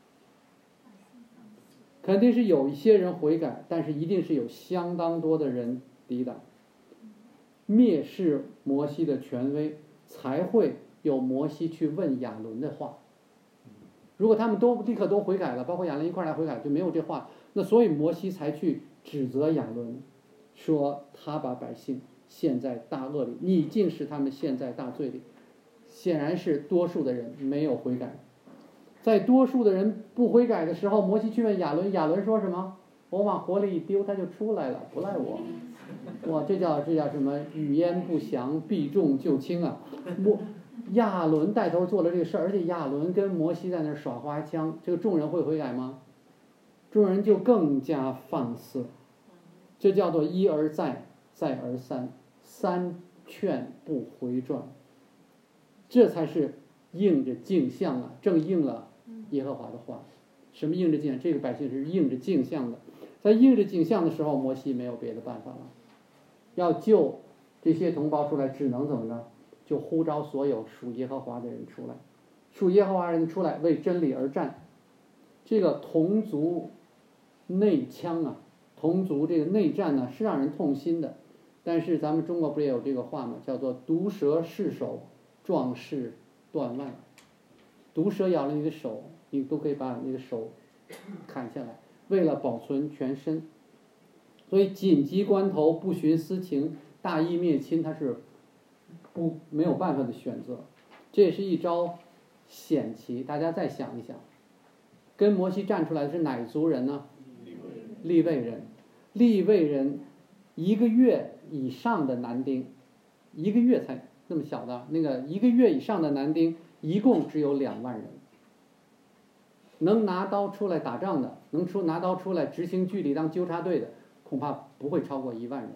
肯定是有一些人悔改，但是一定是有相当多的人抵挡，蔑视摩西的权威，才会有摩西去问亚伦的话。如果他们都立刻都悔改了，包括亚伦一块来悔改，就没有这话，那所以摩西才去指责亚伦，说他把百姓陷在大恶里，你竟使他们陷在大罪里。显然是多数的人没有悔改，在多数的人不悔改的时候，摩西去问亚伦，亚伦说什么？我往火里一丢，他就出来了，不赖我。哇，这叫这叫什么？语焉不详，避重就轻啊！摩亚伦带头做了这个事儿，而且亚伦跟摩西在那儿耍花枪，这个众人会悔改吗？众人就更加放肆，这叫做一而再，再而三，三劝不回转，这才是应着镜像啊，正应了耶和华的话。什么应着镜像？这个百姓是应着镜像的，在应着镜像的时候，摩西没有别的办法了，要救这些同胞出来，只能怎么着？就呼召所有属耶和华的人出来，属耶和华人出来为真理而战。这个同族内枪啊，同族这个内战呢，是让人痛心的。但是咱们中国不也有这个话吗？叫做毒蛇噬手，壮士断腕。毒蛇咬了你的手，你都可以把你的手砍下来，为了保存全身。所以紧急关头不徇私情，大义灭亲，它是不没有办法的选择。这也是一招险棋，大家再想一想，跟摩西站出来的是哪族人呢？利未人。利未人一个月以上的男丁，一个月才那么小的那个一个月以上的男丁，一共只有两万人。能拿刀出来打仗的，能出拿刀出来执行纪律当纠察队的，恐怕不会超过一万人。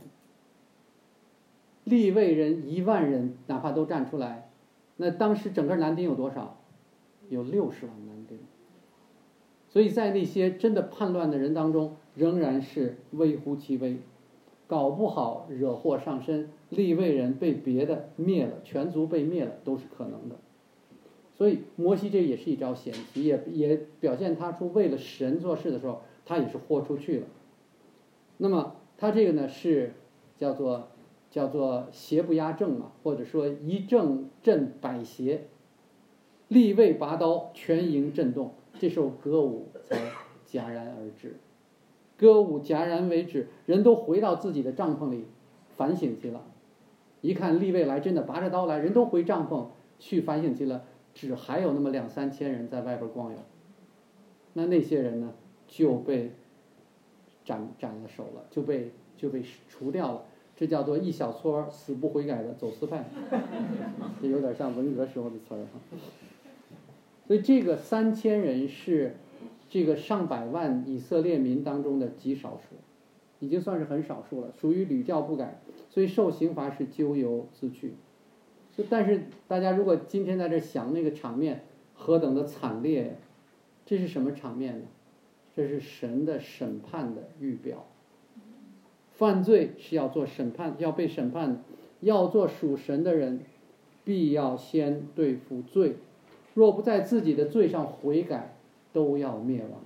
利未人一万人，哪怕都站出来，那当时整个男丁有多少？有六十万男丁。所以在那些真的叛乱的人当中，仍然是微乎其微，搞不好惹祸上身，利未人被别的灭了，全族被灭了，都是可能的。所以摩西这也是一招险棋，也也表现他出为了神做事的时候，他也是豁出去了。那么他这个呢是叫做叫做邪不压正嘛，或者说一正震百邪，利未拔刀，全营震动。这时候歌舞才戛然而止，歌舞戛然为止，人都回到自己的帐篷里反省去了。一看利未来，真的拔着刀来，人都回帐篷去反省去了，只还有那么两三千人在外边逛悠。那那些人呢就被斩斩了首了，就被就被除掉了。这叫做一小撮死不悔改的走私派，这有点像文革时候的词儿哈。所以这个三千人是这个上百万以色列民当中的极少数，已经算是很少数了，属于屡教不改，所以受刑罚是咎由自取。但是大家如果今天在这想那个场面何等的惨烈呀，这是什么场面呢？这是神的审判的预表。 犯罪是要做审判，要被审判的。要做属神的人，必要先对付罪，若不在自己的罪上悔改，都要灭亡。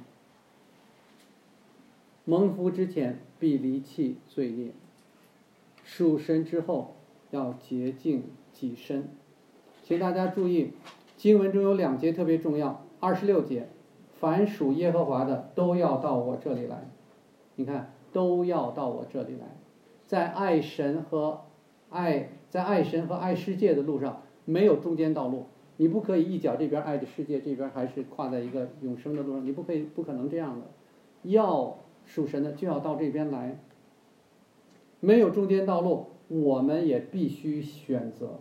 蒙福之前必离弃罪孽，属神之后要洁净己身。请大家注意，经文中有两节特别重要。二十六节，凡属耶和华的都要到我这里来。你看，都要到我这里来。在爱神和爱在爱神和爱世界的路上没有中间道路，你不可以一脚这边爱着世界，这边还是跨在一个永生的路上，你不可以，不可能这样的。要属神的就要到这边来，没有中间道路，我们也必须选择。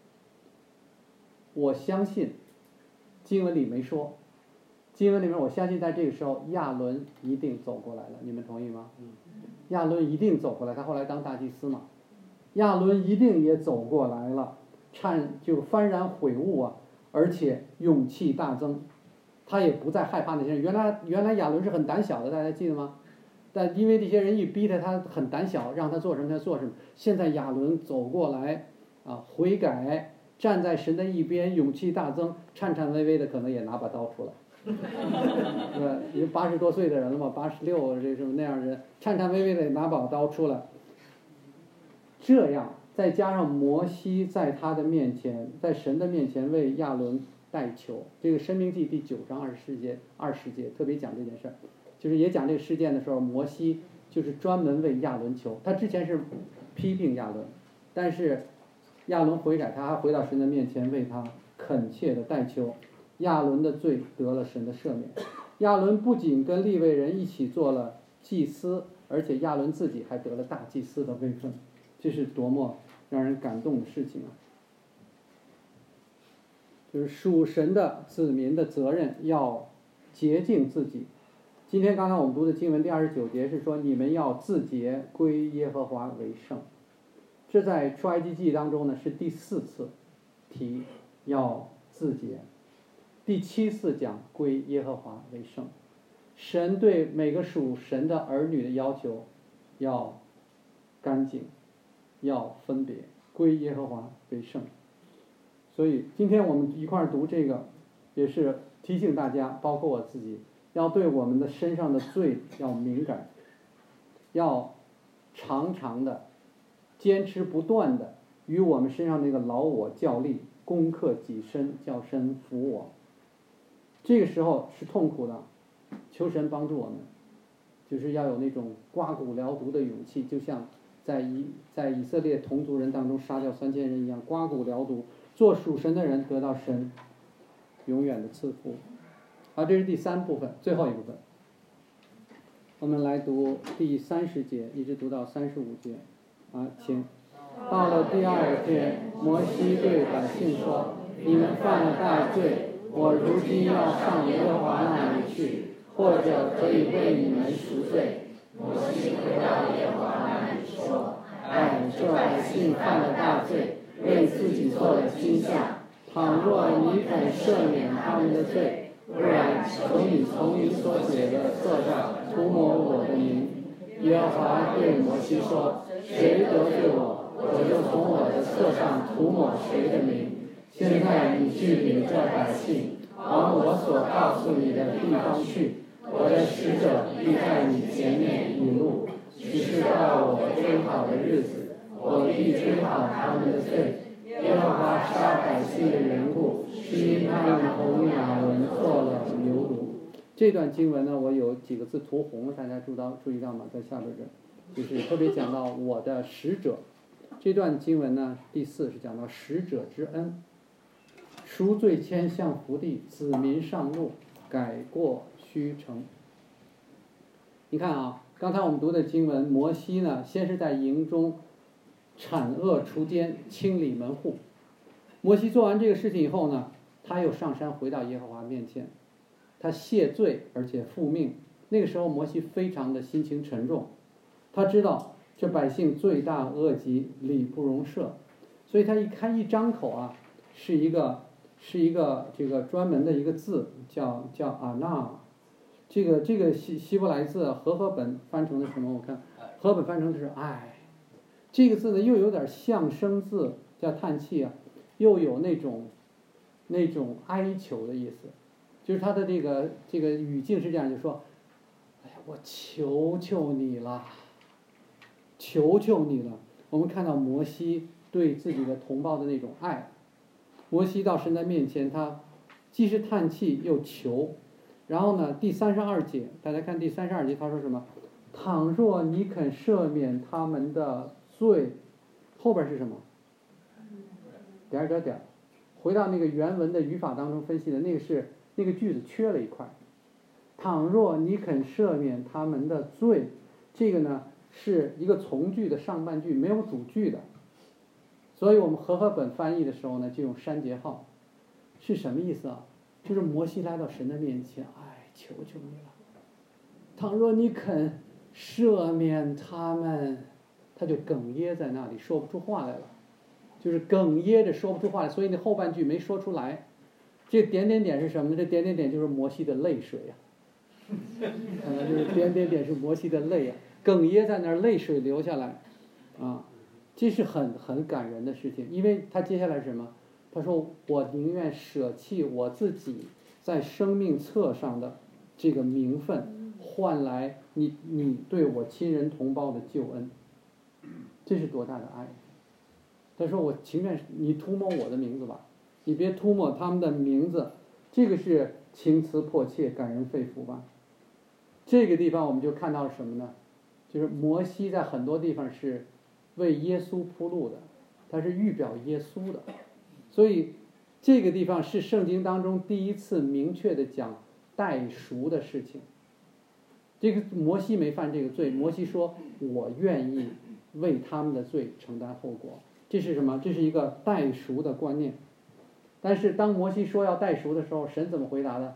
我相信经文里没说，经文里面我相信在这个时候亚伦一定走过来了，你们同意吗？亚伦一定走过来，他后来当大祭司嘛。亚伦一定也走过来了，颤就幡然悔悟啊，而且勇气大增，他也不再害怕那些人。原来原来亚伦是很胆小的，大家记得吗？但因为这些人一逼他，他很胆小，让他做什么他做什么。现在亚伦走过来啊，悔改，站在神的一边，勇气大增，颤颤巍巍的，可能也拿把刀出来。是吧？已经八十多岁的人了嘛，八十六这什么那样的人，颤颤巍巍的拿把刀出来。这样再加上摩西在他的面前，在神的面前为亚伦代求。这个申命记第九章二十四节二十节特别讲这件事儿，就是也讲这个事件的时候，摩西就是专门为亚伦求。他之前是批评亚伦，但是亚伦悔改，他还回到神的面前为他恳切的代求。亚伦的罪得了神的赦免。亚伦不仅跟利未人一起做了祭司，而且亚伦自己还得了大祭司的位分。这是多么让人感动的事情啊！就是属神的子民的责任要洁净自己。今天刚才我们读的经文第二十九节是说，你们要自洁，归耶和华为圣。这在出埃及记当中呢是第四次提要自洁，第七次讲归耶和华为圣。神对每个属神的儿女的要求要干净，要分别，归耶和华为圣。所以今天我们一块儿读这个，也是提醒大家，包括我自己，要对我们的身上的罪要敏感，要常常的坚持不断的与我们身上那个老我较力，攻克己身，叫身服我。这个时候是痛苦的，求神帮助我们，就是要有那种刮骨疗毒的勇气，就像在以在以色列同族人当中杀掉三千人一样，刮骨疗毒，做属神的人得到神永远的赐福。好，这是第三部分，最后一部分。我们来读第三十节，一直读到三十五节。啊，请。到了第二天，摩西对百姓说：“你们犯了大罪，我如今要上耶和华那里去，或者可以为你们赎罪。” 摩西回到耶和华那里说：“ 哎，这百姓犯了大罪，为自己做了惊吓。倘若你肯赦免他们的罪，不然求你从你所写的册上涂抹我的名。”耶和华对摩西说：“谁得罪我，我就从我的册上涂抹谁的名。现在你去领这百姓，往我所告诉你的地方去。我的使者必在你前面引路，只是到我追讨的日子，我必追讨他们的罪。耶和华杀百姓的缘故，是因他们同亚伦做了牛犊。”这段经文呢，我有几个字涂红了，大家注到注意到吗？在下边这，就是特别讲到我的使者。这段经文呢，第四是讲到使者之恩，赎罪愆向福地，子民上路，改过须成。你看啊，刚才我们读的经文，摩西呢，先是在营中铲恶除奸，清理门户。摩西做完这个事情以后呢，他又上山回到耶和华面前。他谢罪而且复命。那个时候摩西非常的心情沉重，他知道这百姓罪大恶极，理不容赦，所以他一开一张口啊，是一个是一个这个专门的一个字，叫叫阿那。这个这个希希伯来字和合本翻成的什么？我看和本翻成的是爱。这个字呢，又有点象声字，叫叹气啊，又有那种那种哀求的意思，就是他的这个这个语境是这样，就说：“哎呀，我求求你了，求求你了。”我们看到摩西对自己的同胞的那种爱，摩西到神的面前，他既是叹气又求。然后呢，第三十二节，大家看第三十二节，他说什么？倘若你肯赦免他们的罪，后边是什么？点点点，回到那个原文的语法当中分析的那个是那个句子缺了一块。倘若你肯赦免他们的罪，这个呢是一个从句的上半句，没有主句的，所以我们和合本翻译的时候呢，就用删节号。是什么意思啊？就是摩西来到神的面前，哎，求求你了，倘若你肯赦免他们，他就哽咽在那里，说不出话来了，就是哽咽着说不出话来，所以那后半句没说出来。这点点点是什么呢？这点点点就是摩西的泪水呀、啊，啊，就是点点点是摩西的泪呀、啊，哽咽在那儿，泪水流下来，啊，这是很很感人的事情，因为他接下来是什么？他说：“我宁愿舍弃我自己在生命册上的这个名分，换来你你对我亲人同胞的救恩。”这是多大的爱！他说：“我情愿你涂抹我的名字吧，你别涂抹他们的名字。”这个是情辞迫切、感人肺腑吧。这个地方我们就看到什么呢？就是摩西在很多地方是为耶稣铺路的，他是预表耶稣的。所以这个地方是圣经当中第一次明确的讲代赎的事情。这个摩西没犯这个罪，摩西说：“我愿意为他们的罪承担后果。”这是什么？这是一个代赎的观念。但是当摩西说要代赎的时候，神怎么回答的？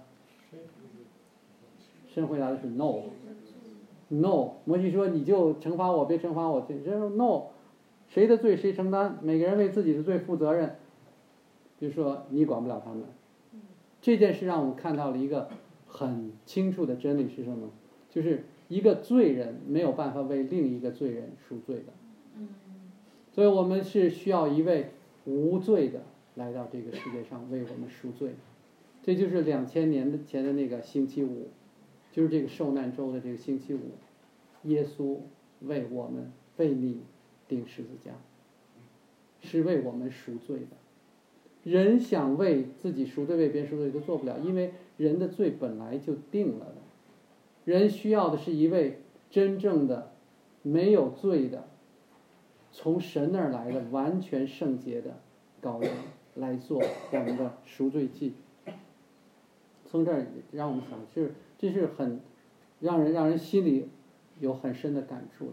神回答的是 no no。摩西说：“你就惩罚我，别惩罚我。”神说 no， 谁的罪谁承担，每个人为自己的罪负责任。就说你管不了他们。这件事让我们看到了一个很清楚的真理是什么？就是一个罪人没有办法为另一个罪人赎罪的。所以我们是需要一位无罪的来到这个世界上为我们赎罪。这就是两千年前的那个星期五，就是这个受难周的这个星期五，耶稣为我们为你钉十字架，是为我们赎罪的。人想为自己赎罪为别人赎罪都做不了，因为人的罪本来就定了的。人需要的是一位真正的没有罪的从神那儿来的完全圣洁的羔羊来做我们的赎罪祭。从这儿让我们想，是这是很让人让人心里有很深的感触的。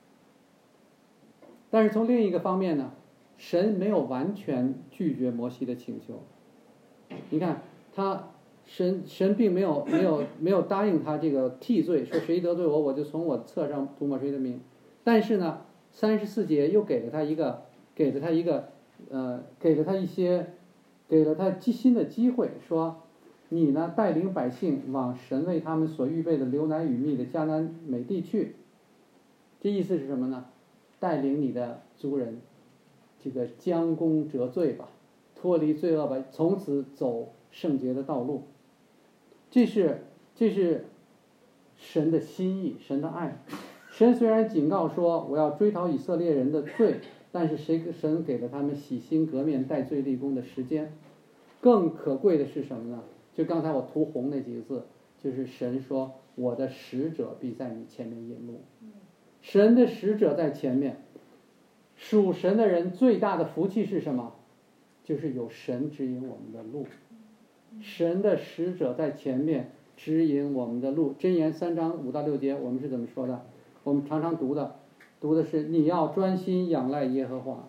但是从另一个方面呢，神没有完全拒绝摩西的请求。你看他神神并没有没有没有答应他这个替罪，说谁得罪我，我就从我册上涂抹谁的名。但是呢，三十四节又给了他一个给了他一个呃给了他一些给了他新的机会，说你呢带领百姓往神为他们所预备的流奶与蜜的迦南美地去。这意思是什么呢？带领你的族人这个将功折罪吧，脱离罪恶吧，从此走圣洁的道路。这是这是神的心意，神的爱。神虽然警告说我要追讨以色列人的罪，但是谁神给了他们洗心革面、戴罪立功的时间。更可贵的是什么呢？就刚才我涂红那几个字，就是神说我的使者必在你前面引路。神的使者在前面。属神的人最大的福气是什么？就是有神指引我们的路，神的使者在前面指引我们的路。箴言三章五到六节我们是怎么说的？我们常常读的读的是你要专心仰赖耶和华，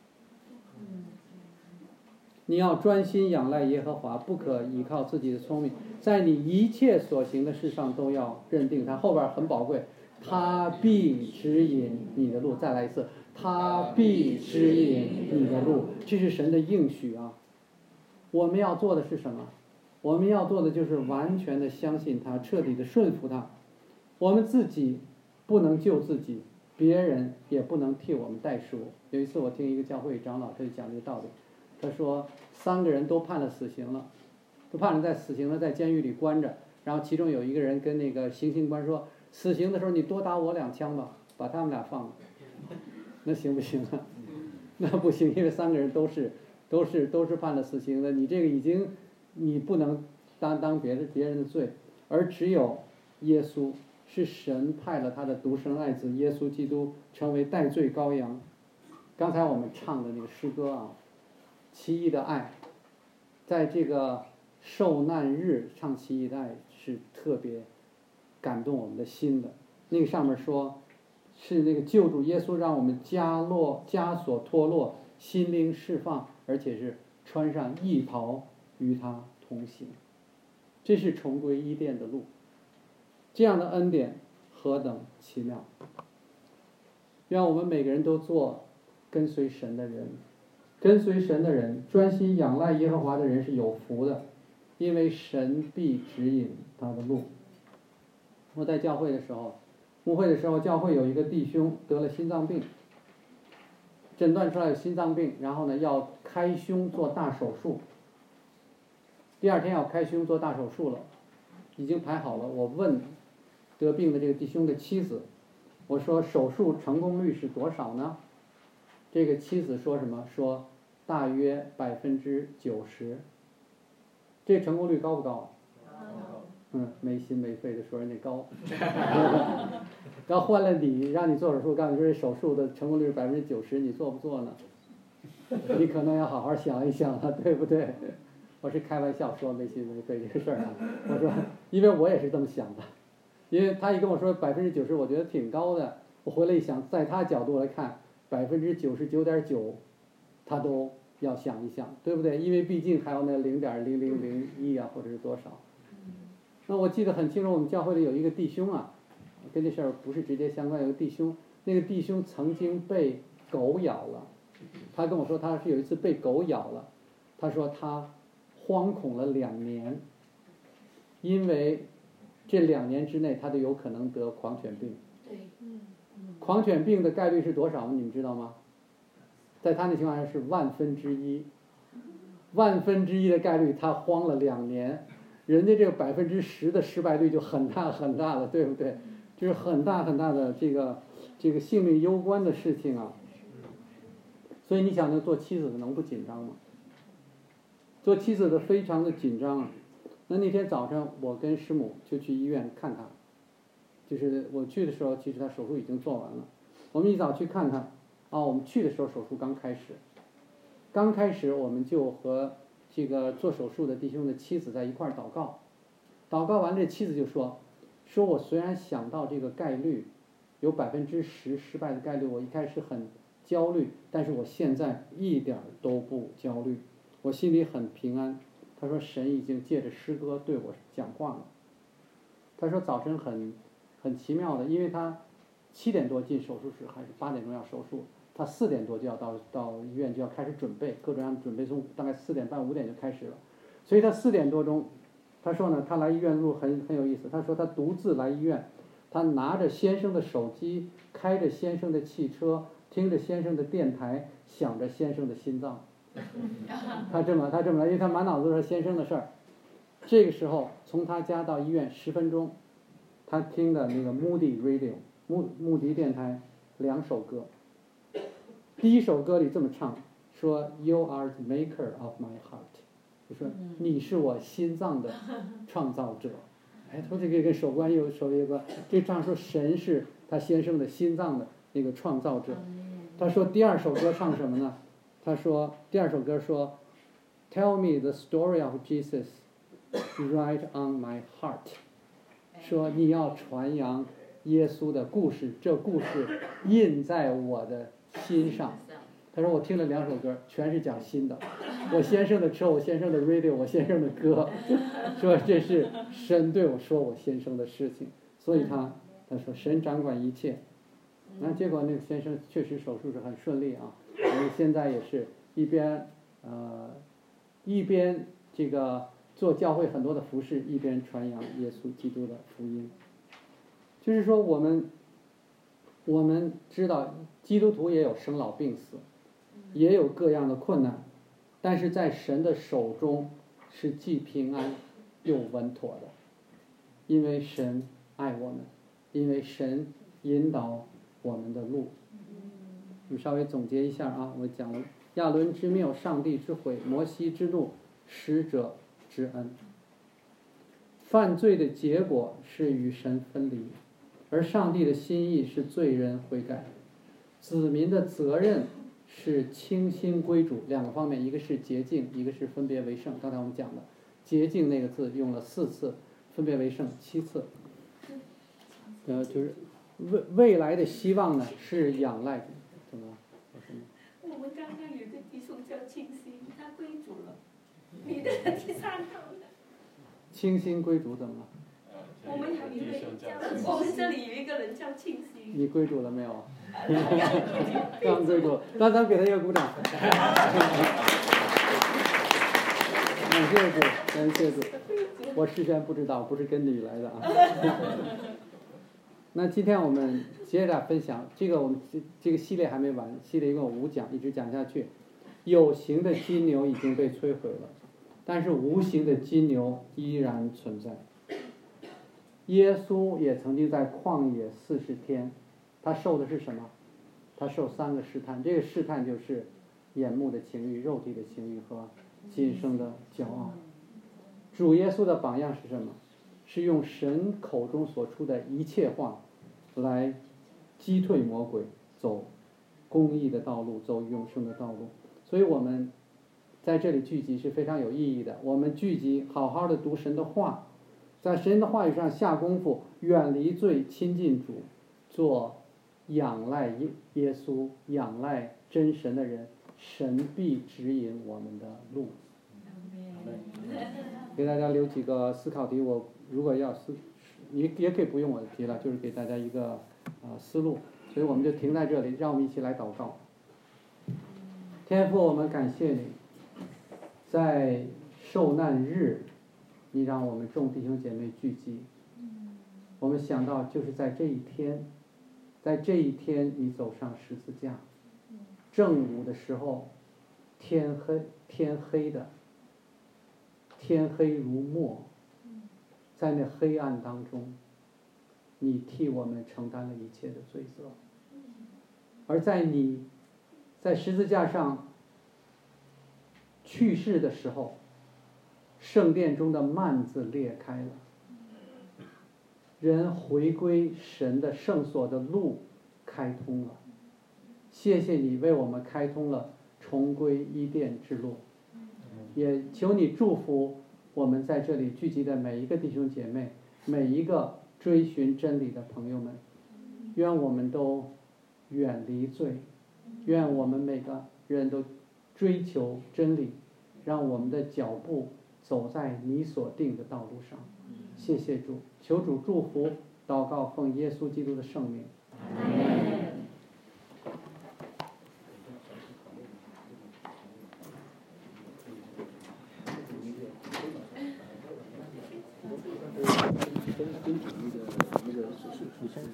你要专心仰赖耶和华，不可依靠自己的聪明，在你一切所行的事上都要认定他。后边很宝贵，他必指引你的路。再来一次，他必指引你的路。这是神的应许啊！我们要做的是什么？我们要做的就是完全的相信他，彻底的顺服他。我们自己不能救自己， 别人也不能替我们代赎。有一次我听一个教会长老他就讲这个道理，他说三个人都判了死刑了，都判了在死刑了，在监狱里关着，然后其中有一个人跟那个行刑官说，死刑的时候你多打我两枪吧，把他们俩放了。那行不行啊？那不行，因为三个人都是都是都是判了死刑的，你这个已经你不能担当别的别人的罪，而只有耶稣是神派了他的独生爱子耶稣基督成为代罪羔羊。刚才我们唱的那个诗歌啊，奇异的爱，在这个受难日唱奇异的爱是特别感动我们的心的。那个上面说是那个救主耶稣让我们枷落枷锁脱落，心灵释放，而且是穿上义袍与他同行。这是重归伊甸的路，这样的恩典何等奇妙！愿我们每个人都做跟随神的人。跟随神的人，专心仰赖耶和华的人是有福的，因为神必指引他的路。我在教会的时候，牧会的时候，教会有一个弟兄得了心脏病，诊断出来有心脏病，然后呢要开胸做大手术。第二天要开胸做大手术了，已经排好了。我问得病的这个弟兄的妻子，我说手术成功率是多少呢？这个妻子说什么？说大约百分之九十。这成功率高不高？嗯，没心没肺的说人家高。然后换了你，让你做手术，告诉你说这手术的成功率是百分之九十，你做不做呢？你可能要好好想一想了，对不对？我是开玩笑说没心没肺这个事儿啊。我说，因为我也是这么想的，因为他一跟我说百分之九十，我觉得挺高的。我回来一想，在他角度来看，百分之九十九点九，他都要想一想，对不对？因为毕竟还有那零点零零零一啊，或者是多少。那我记得很清楚，我们教会里有一个弟兄啊，跟这事儿不是直接相关，有个弟兄，那个弟兄曾经被狗咬了。他跟我说他是有一次被狗咬了，他说他惶恐了两年，因为这两年之内他都有可能得狂犬病。狂犬病的概率是多少？你们知道吗？在他那情况下是万分之一，万分之一的概率，他慌了两年，人家这个百分之十的失败率就很大很大了，对不对？就是很大很大的这个这个性命攸关的事情啊。所以你想，那做妻子的能不紧张吗？做妻子的非常的紧张啊。那那天早上我跟师母就去医院看他，就是我去的时候，其实他手术已经做完了。我们一早去看他，啊，我们去的时候手术刚开始，刚开始我们就和这个做手术的弟兄的妻子在一块儿祷告，祷告完这妻子就说，说我虽然想到这个概率有百分之十失败的概率，我一开始很焦虑，但是我现在一点都不焦虑，我心里很平安。他说神已经借着诗歌对我讲话了。他说早晨很很奇妙的，因为他七点多进手术室，还是八点钟要手术，他四点多就要到到医院就要开始准备，各种各样的准备，从大概四点半五点就开始了。所以他四点多钟，他说呢，他来医院路很很有意思。他说他独自来医院，他拿着先生的手机，开着先生的汽车，听着先生的电台，想着先生的心脏。他这么他这么来，因为他满脑子都是先生的事儿。这个时候从他家到医院十分钟，他听的那个 Moody Radio 穆穆迪电台两首歌。第一首歌里这么唱，说 You are the maker of my heart， 就说你是我心脏的创造者。哎，他这个跟手关有手有关，这唱说神是他先生的心脏的那个创造者。他说第二首歌唱什么呢？他说第二首歌说 Tell me the story of Jesus right on my heart， 说你要传扬耶稣的故事，这故事印在我的心上。他说我听了两首歌，全是讲心的，我先生的车，我先生的 radio， 我先生的歌，说这是神对我说我先生的事情，所以他他说神掌管一切。那结果那个先生确实手术是很顺利啊，我们现在也是一边呃一边这个做教会很多的服事，一边传扬耶稣基督的福音。就是说我们我们知道基督徒也有生老病死，也有各样的困难，但是在神的手中是既平安又稳妥的，因为神爱我们，因为神引导我们的路。我们稍微总结一下啊，我讲了亚伦之谬，上帝之悔，摩西之怒，使者之恩。犯罪的结果是与神分离，而上帝的心意是罪人悔改。子民的责任是倾心归主，两个方面，一个是洁净，一个是分别为圣。刚才我们讲的洁净那个字用了四次，分别为圣七次。呃，就是未未来的希望呢是仰赖怎么了？ 我们刚刚有个弟兄叫清新，他归主了，你的第三套了。 清新归主怎么了？ 我们有一个叫，我们这里有一个人叫清新。 你归主了没有？刚归主，刚刚给他一个鼓掌。感谢主，感谢主。我事先不知道，不是跟你来的啊。那今天我们接着分享这个，我们这个系列还没完，系列一共有五讲，一直讲下去。有形的金牛已经被摧毁了，但是无形的金牛依然存在。耶稣也曾经在旷野四十天，他受的是什么？他受三个试探，这个试探就是眼目的情欲、肉体的情欲和今生的骄傲。主耶稣的榜样是什么？是用神口中所出的一切话来击退魔鬼，走公义的道路，走永生的道路。所以我们在这里聚集是非常有意义的。我们聚集好好的读神的话，在神的话语上下功夫，远离罪，亲近主，做仰赖耶耶稣、仰赖真神的人，神必指引我们的路。给大家留几个思考题，我如果要思，你也可以不用我的题了，就是给大家一个呃思路。所以我们就停在这里，让我们一起来祷告。天父，我们感谢你，在受难日，你让我们众弟兄姐妹聚集。我们想到就是在这一天，在这一天你走上十字架，正午的时候，天黑天黑的，天黑如墨，在那黑暗当中，你替我们承担了一切的罪责，而在你在十字架上去世的时候，圣殿中的幔子裂开了，人回归神的圣所的路开通了。谢谢你为我们开通了重归伊甸之路，也求你祝福我们在这里聚集的每一个弟兄姐妹，每一个追寻真理的朋友们。愿我们都远离罪，愿我们每个人都追求真理，让我们的脚步走在你所定的道路上。谢谢主，求主祝福，祷告奉耶稣基督的圣名。